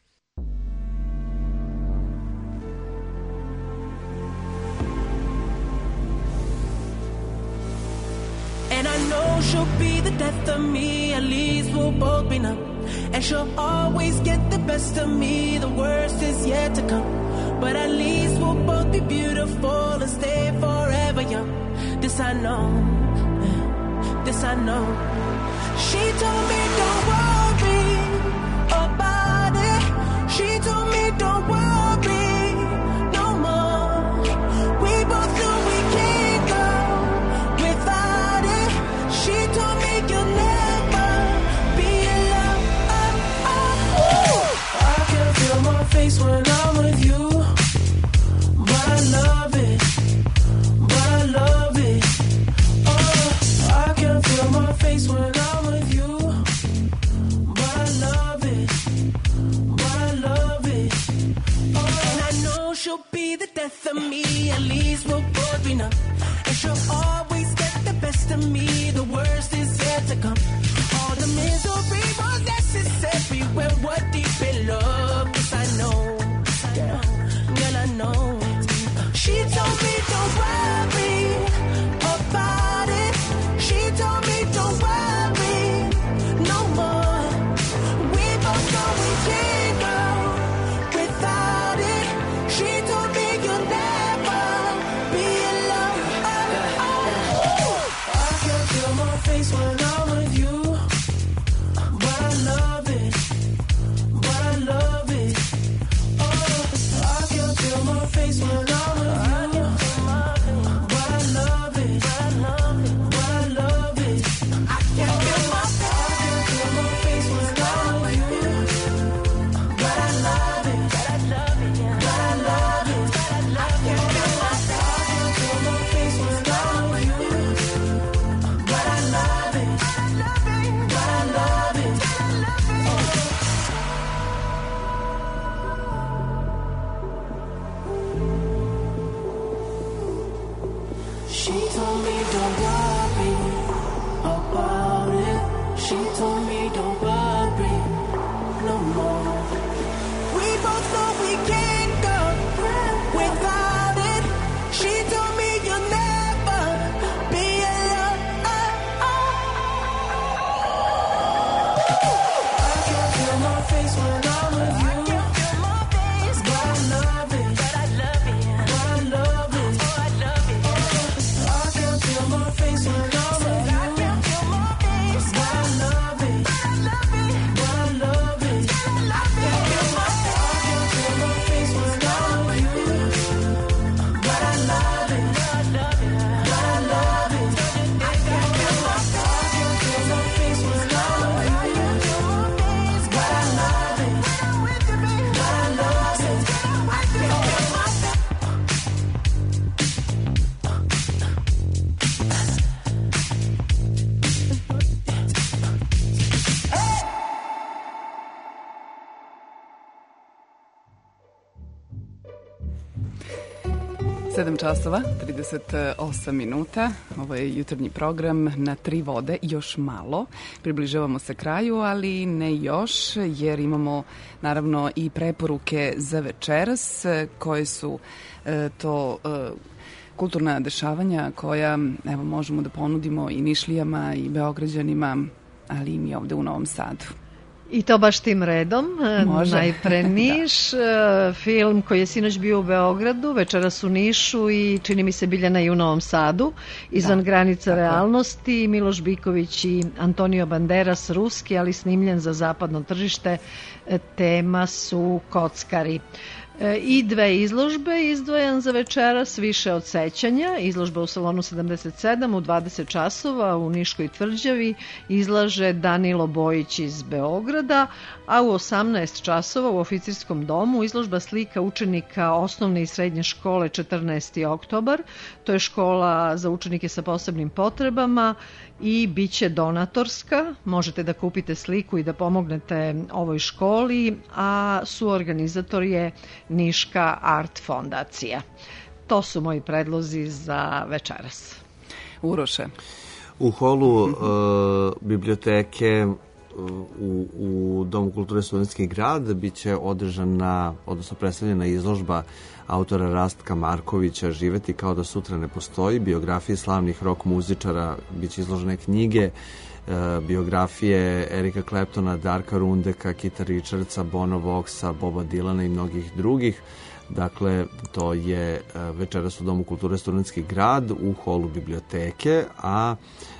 And I know she'll be the death of me, at least we'll both be numb. And she'll always get the best of me, the worst is yet to come. But at least we'll both be beautiful and stay forever young. This I know, this I know. She told me don't worry about it. She told me don't worry no more. We both know we can't go without it. She told me you'll never be alone. I can feel my face when I'm with you, but I love it, but I love it. Oh, I can feel my face when I'm with you, but I love it, but I love it. Oh, and I know she'll be the death of me, at least we'll both be numb. And she'll always get the best of me, the worst is yet to come. All the misery was necessary when we're deep in love. Yes, I know, yeah, girl, I know. She told me don't worry about it. She told me don't worry no more. We both know we can't go without it. She told me you'll never be alone. I can feel my face when I'm with you, but časova, 38 minuta. Ovo je jutarnji program na Tri vode, još malo. Približavamo se kraju, ali ne još, jer imamo naravno i preporuke za večeras, koje su to kulturna dešavanja koja, evo, možemo da ponudimo i Nišlijama i Beograđanima, ali i mi ovde u Novom Sadu. I to baš tim redom. Može. Najpre Niš, film koji je sinoć bio u Beogradu, večeras u Nišu i čini mi se Biljana i u Novom Sadu, izvan granica realnosti. Miloš Biković i Antonio Banderas, ruski, ali snimljen za zapadno tržište. Tema su kockari. I dve izložbe, izdvojan za večeras Više od sećanja, izložba u salonu 77 u 20 časova u Niškoj tvrđavi izlaže Danilo Bojić iz Beograda, a u 18 časova u Oficirskom domu izložba slika učenika osnovne i srednje škole 14. oktobar, to je škola za učenike sa posebnim potrebama i bit će donatorska, možete da kupite sliku i da pomognete ovoj školi, a suorganizator je Niška Art fondacija. To su moji predlozi za večeras. Uroše. U holu biblioteke u Domu kulture Studentski grad biće održana, odnosno predstavljena izložba autora Rastka Markovića Živeti kao da sutra ne postoji, biografije slavnih rock muzičara, biće izložene knjige, biografije Erika Claptona, Darka Rundeka, Kita Richardsa, Bono Voxa, Boba Dylana i mnogih drugih. Dakle, to je večeras u Domu kulture Studentski grad u holu biblioteke, a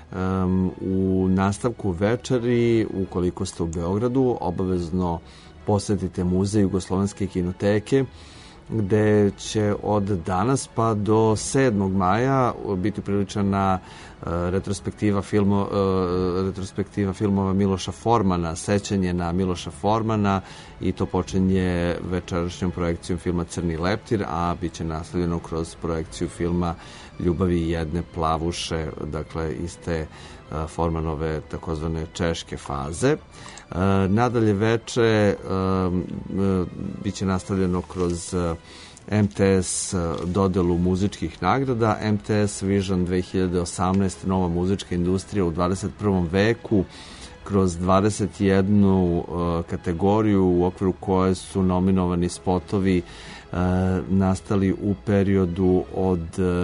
u nastavku večeri, ukoliko ste u Beogradu, obavezno posetite muzej Jugoslovenske kinoteke, gde će od danas pa do 7. maja biti priličana retrospektiva filmova Miloša Formana, sećanje na Miloša Formana, i to počinje večerašnjom projekcijom filma Crni leptir, a bit će nasledljeno kroz projekciju filma Ljubavi jedne plavuše, dakle iz te Formanove takozvane češke faze. Nadalje veče bit će nastavljeno kroz MTS dodelu muzičkih nagrada. MTS Vision 2018, nova muzička industrija u 21. veku, kroz 21 kategoriju u okviru koje su nominovani spotovi nastali u periodu od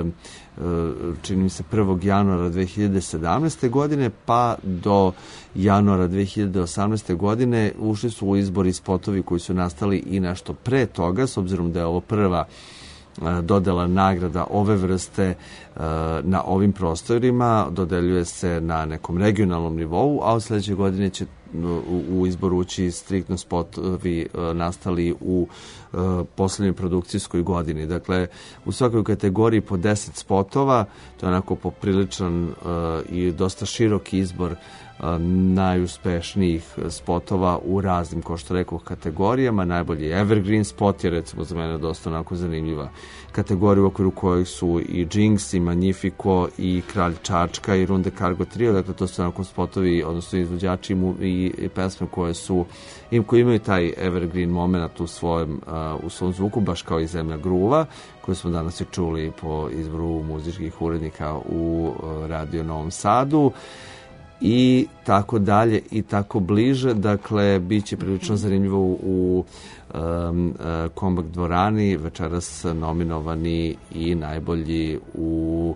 čini mi se 1. januara 2017. godine pa do januara 2018. godine. Ušli su u izbor i spotovi koji su nastali i nešto pre toga, s obzirom da je ovo prva dodela nagrada ove vrste na ovim prostorima, dodeljuje se na nekom regionalnom nivou, a od sledeće godine će u izbor ući striktno spotovi nastali u poslednjoj produkcijskoj godini. Dakle, u svakoj kategoriji po 10 spotova, to je onako popriličan i dosta širok izbor najuspešnijih spotova u raznim, kao što rekao, kategorijama. Najbolji Evergreen spot je recimo za mene dosta onako zanimljiva kategorija, u okviru kojih su i Jinx, i Magnifico, i Kralj Čačka, i Runde Cargo Trio. Dakle, to su onako spotovi, odnosno izvođači i pesme koje koji imaju taj evergreen moment u svom zvuku, baš kao i Zemlja gruva, koju smo danas i čuli po izboru muzičkih urednika u Radio Novom Sadu. i tako dalje i tako bliže. Dakle, bit će prilično zanimljivo u Kombak dvorani. Večeras nominovani i najbolji u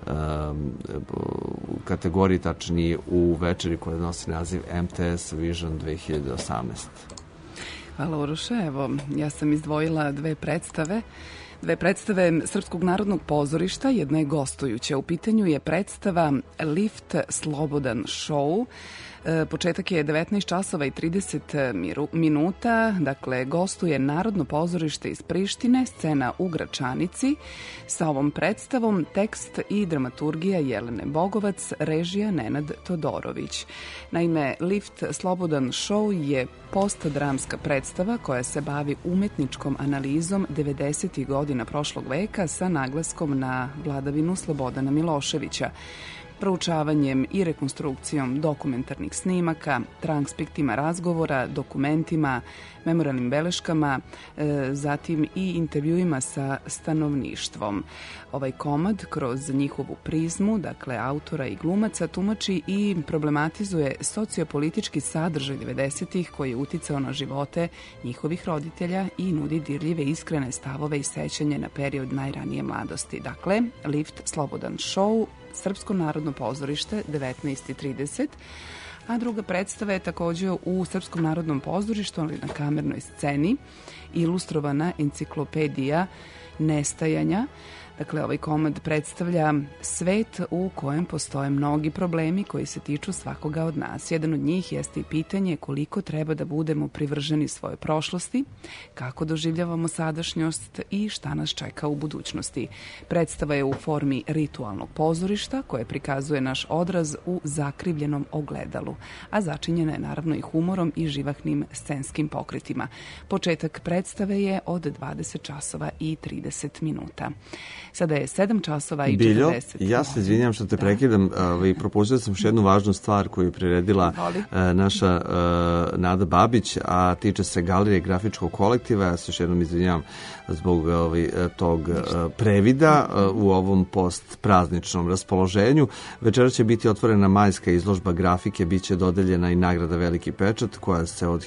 kategoriji, tačnije u večeri koja nosi naziv MTS Vision 2018. Hvala, Uroše. Evo, ja sam izdvojila dve predstave Srpskog narodnog pozorišta, jedna je gostujuća. U pitanju je predstava Lift Slobodan show. Početak je 19 časova i 30 minuta, dakle gostuje Narodno pozorište iz Prištine, scena u Gračanici. Sa ovom predstavom tekst i dramaturgija Jelene Bogovac, režija Nenad Todorović. Naime, Lift Slobodan show je postdramska predstava koja se bavi umetničkom analizom 90. godina prošlog veka sa naglaskom na vladavinu Slobodana Miloševića, proučavanjem i rekonstrukcijom dokumentarnih snimaka, transpektima razgovora, dokumentima, memorialnim beleškama, zatim i intervjuima sa stanovništvom. Ovaj komad kroz njihovu prizmu, dakle autora i glumaca, tumači i problematizuje sociopolitički sadržaj 90-ih koji je uticao na živote njihovih roditelja i nudi dirljive, iskrene stavove i sećanje na period najranije mladosti. Dakle, Lift Slobodan show, Srpsko narodno pozorište, 19:30, a druga predstava je takođe u Srpskom narodnom pozorištu, ali na kamernoj sceni, ilustrovana enciklopedija nestajanja. Dakle, ovaj komad predstavlja svet u kojem postoje mnogi problemi koji se tiču svakoga od nas. Jedan od njih jeste i pitanje koliko treba da budemo privrženi svojoj prošlosti, kako doživljavamo sadašnjost i šta nas čeka u budućnosti. Predstava je u formi ritualnog pozorišta koje prikazuje naš odraz u zakrivljenom ogledalu, a začinjena je naravno i humorom i živahnim scenskim pokretima. Početak predstave je od 20 časova i 30 minuta. Sada je 7 časova i 40 Biljo, ja se izvinjam što te prekidam, propustila sam još jednu važnu stvar koju je priredila naša Nada Babić, a tiče se Galerije grafičkog kolektiva. Ja se još jednom izvinjam zbog tog previda u ovom postprazničnom raspoloženju. Večera će biti otvorena majska izložba grafike, bit će dodeljena i nagrada Veliki pečat, koja se od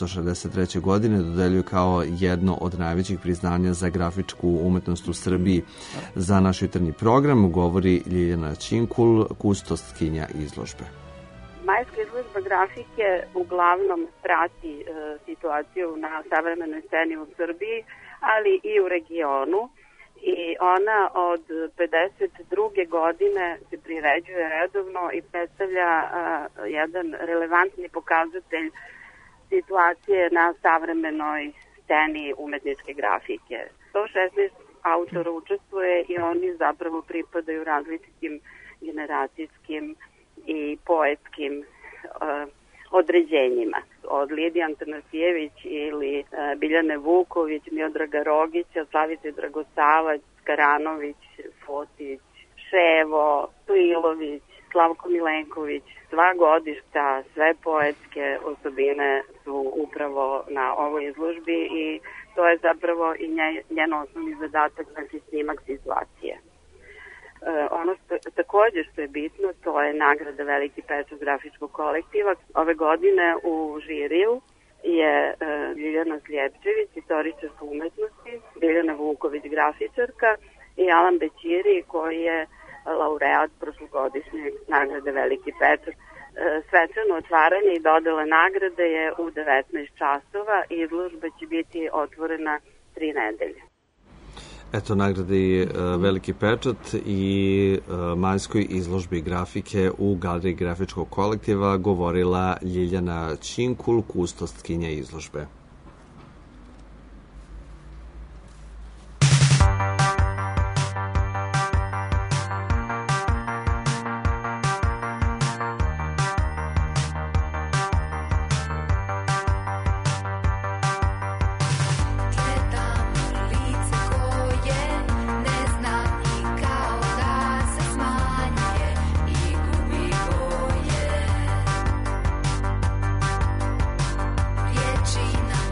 1963. godine dodeljuje kao jedno od najvećih priznanja za grafičku umetnost u Srbiji. Za naš jutarnji program govori Ljiljana Činkul, kustoskinja izložbe. Majska izložba grafike uglavnom prati situaciju na savremenoj sceni u Srbiji, ali i u regionu. I ona od 52. godine se priređuje redovno i predstavlja jedan relevantni pokazatelj situacije na savremenoj sceni umetničke grafike. 116 autora učestvuje i oni zapravo pripadaju različitim generacijskim i poetskim određenjima. Od Lidije Antanasijević ili Biljane Vuković, Miodraga Rogića, Slavice Dragosavac, Karanović, Fotić, Ševo, Tuilović, Slavko Milenković. Sva godišta, sve poetske osobine su upravo na ovoj izložbi i to je zapravo i njen osnovni zadatak, znači snimak situacije. Ono što je bitno, to je nagrada Veliki pečat grafičkog kolektiva. Ove godine u žiriju je Ljiljana Sljepčević, istoričarka umetnosti, Biljana Vuković, grafičarka i Alan Bećiri, koji je laureat prošlogodišnje nagrade Veliki pečat. Svečano otvaranje i dodela nagrade je u 19 časova i izložba će biti otvorena 3 nedelje. Eto, nagradi Veliki pečat i majskoj izložbi grafike u Galeriji grafičkog kolektiva govorila Ljiljana Činkul, kustostkinja izložbe. Većina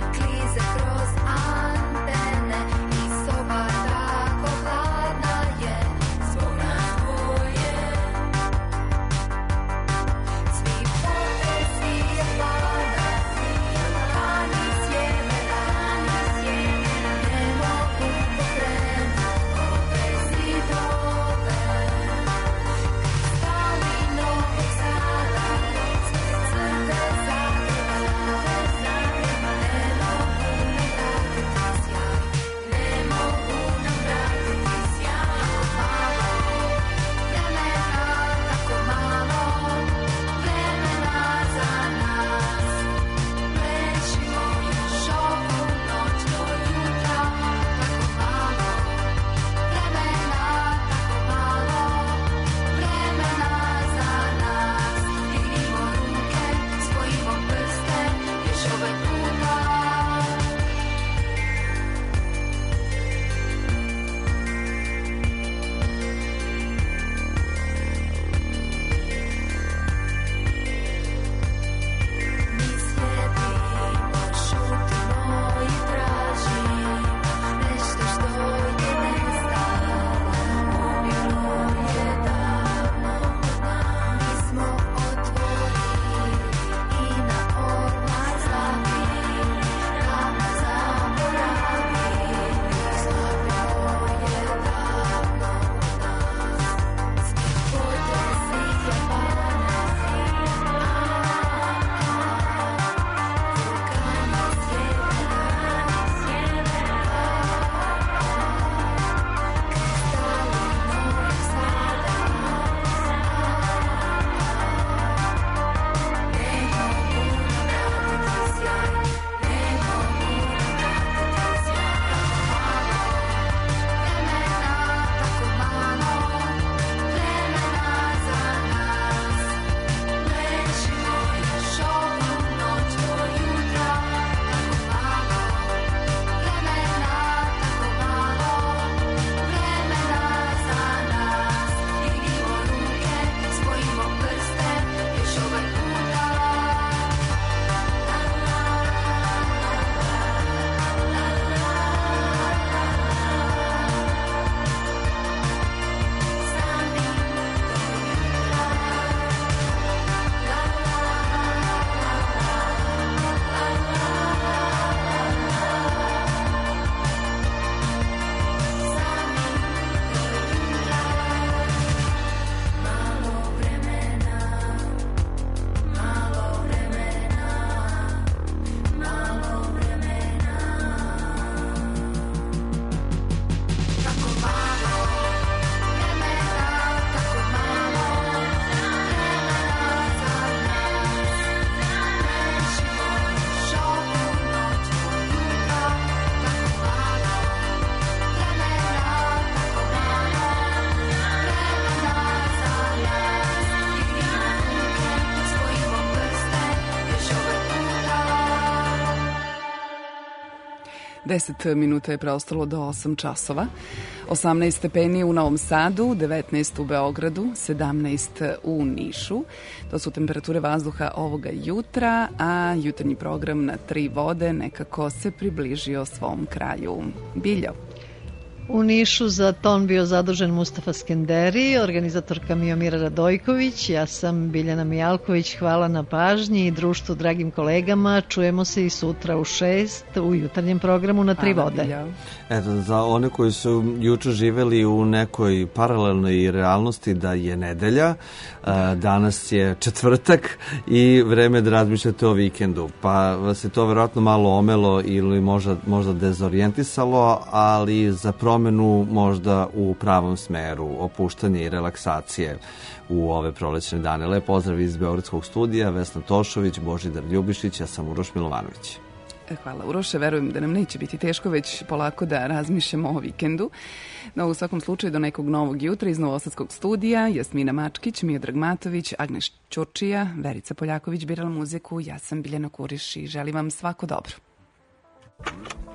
10 minuta je preostalo do 8 časova. 18 stepeni u Novom Sadu, 19 u Beogradu, 17 u Nišu. To su temperature vazduha ovoga jutra, a jutarnji program na Tri vode nekako se približio svom kraju. Biljo. U Nišu za ton bio zadužen Mustafa Skenderi, organizatorka Miomira Radojković, ja sam Biljana Mijalković, hvala na pažnji i društvu dragim kolegama, čujemo se i sutra u 6 u jutarnjem programu na Tri vode. Eto, za one koji su juče živeli u nekoj paralelnoj realnosti da je nedelja, danas je četvrtak i vreme da razmišljate o vikendu, pa vas je to verovatno malo omelo ili možda dezorijentisalo, ali za promenu možda u pravom smeru, opuštanje i relaksacije u ove prolećne dane. Lep pozdrav iz Beogradskog studija, Vesna Tošović, Božidar Ljubišić, ja sam Uroš Milovanović. Hvala Uroše, verujem da nam neće biti teško već polako da razmišljamo o vikendu. No, u svakom slučaju do nekog novog jutra iz Novosadskog studija, Jasmina Mačkić, Miodrag Matović, Agnes Ćurčija, Verica Poljaković birala muziku, ja sam Biljana Kuriš i želim vam svako dobro.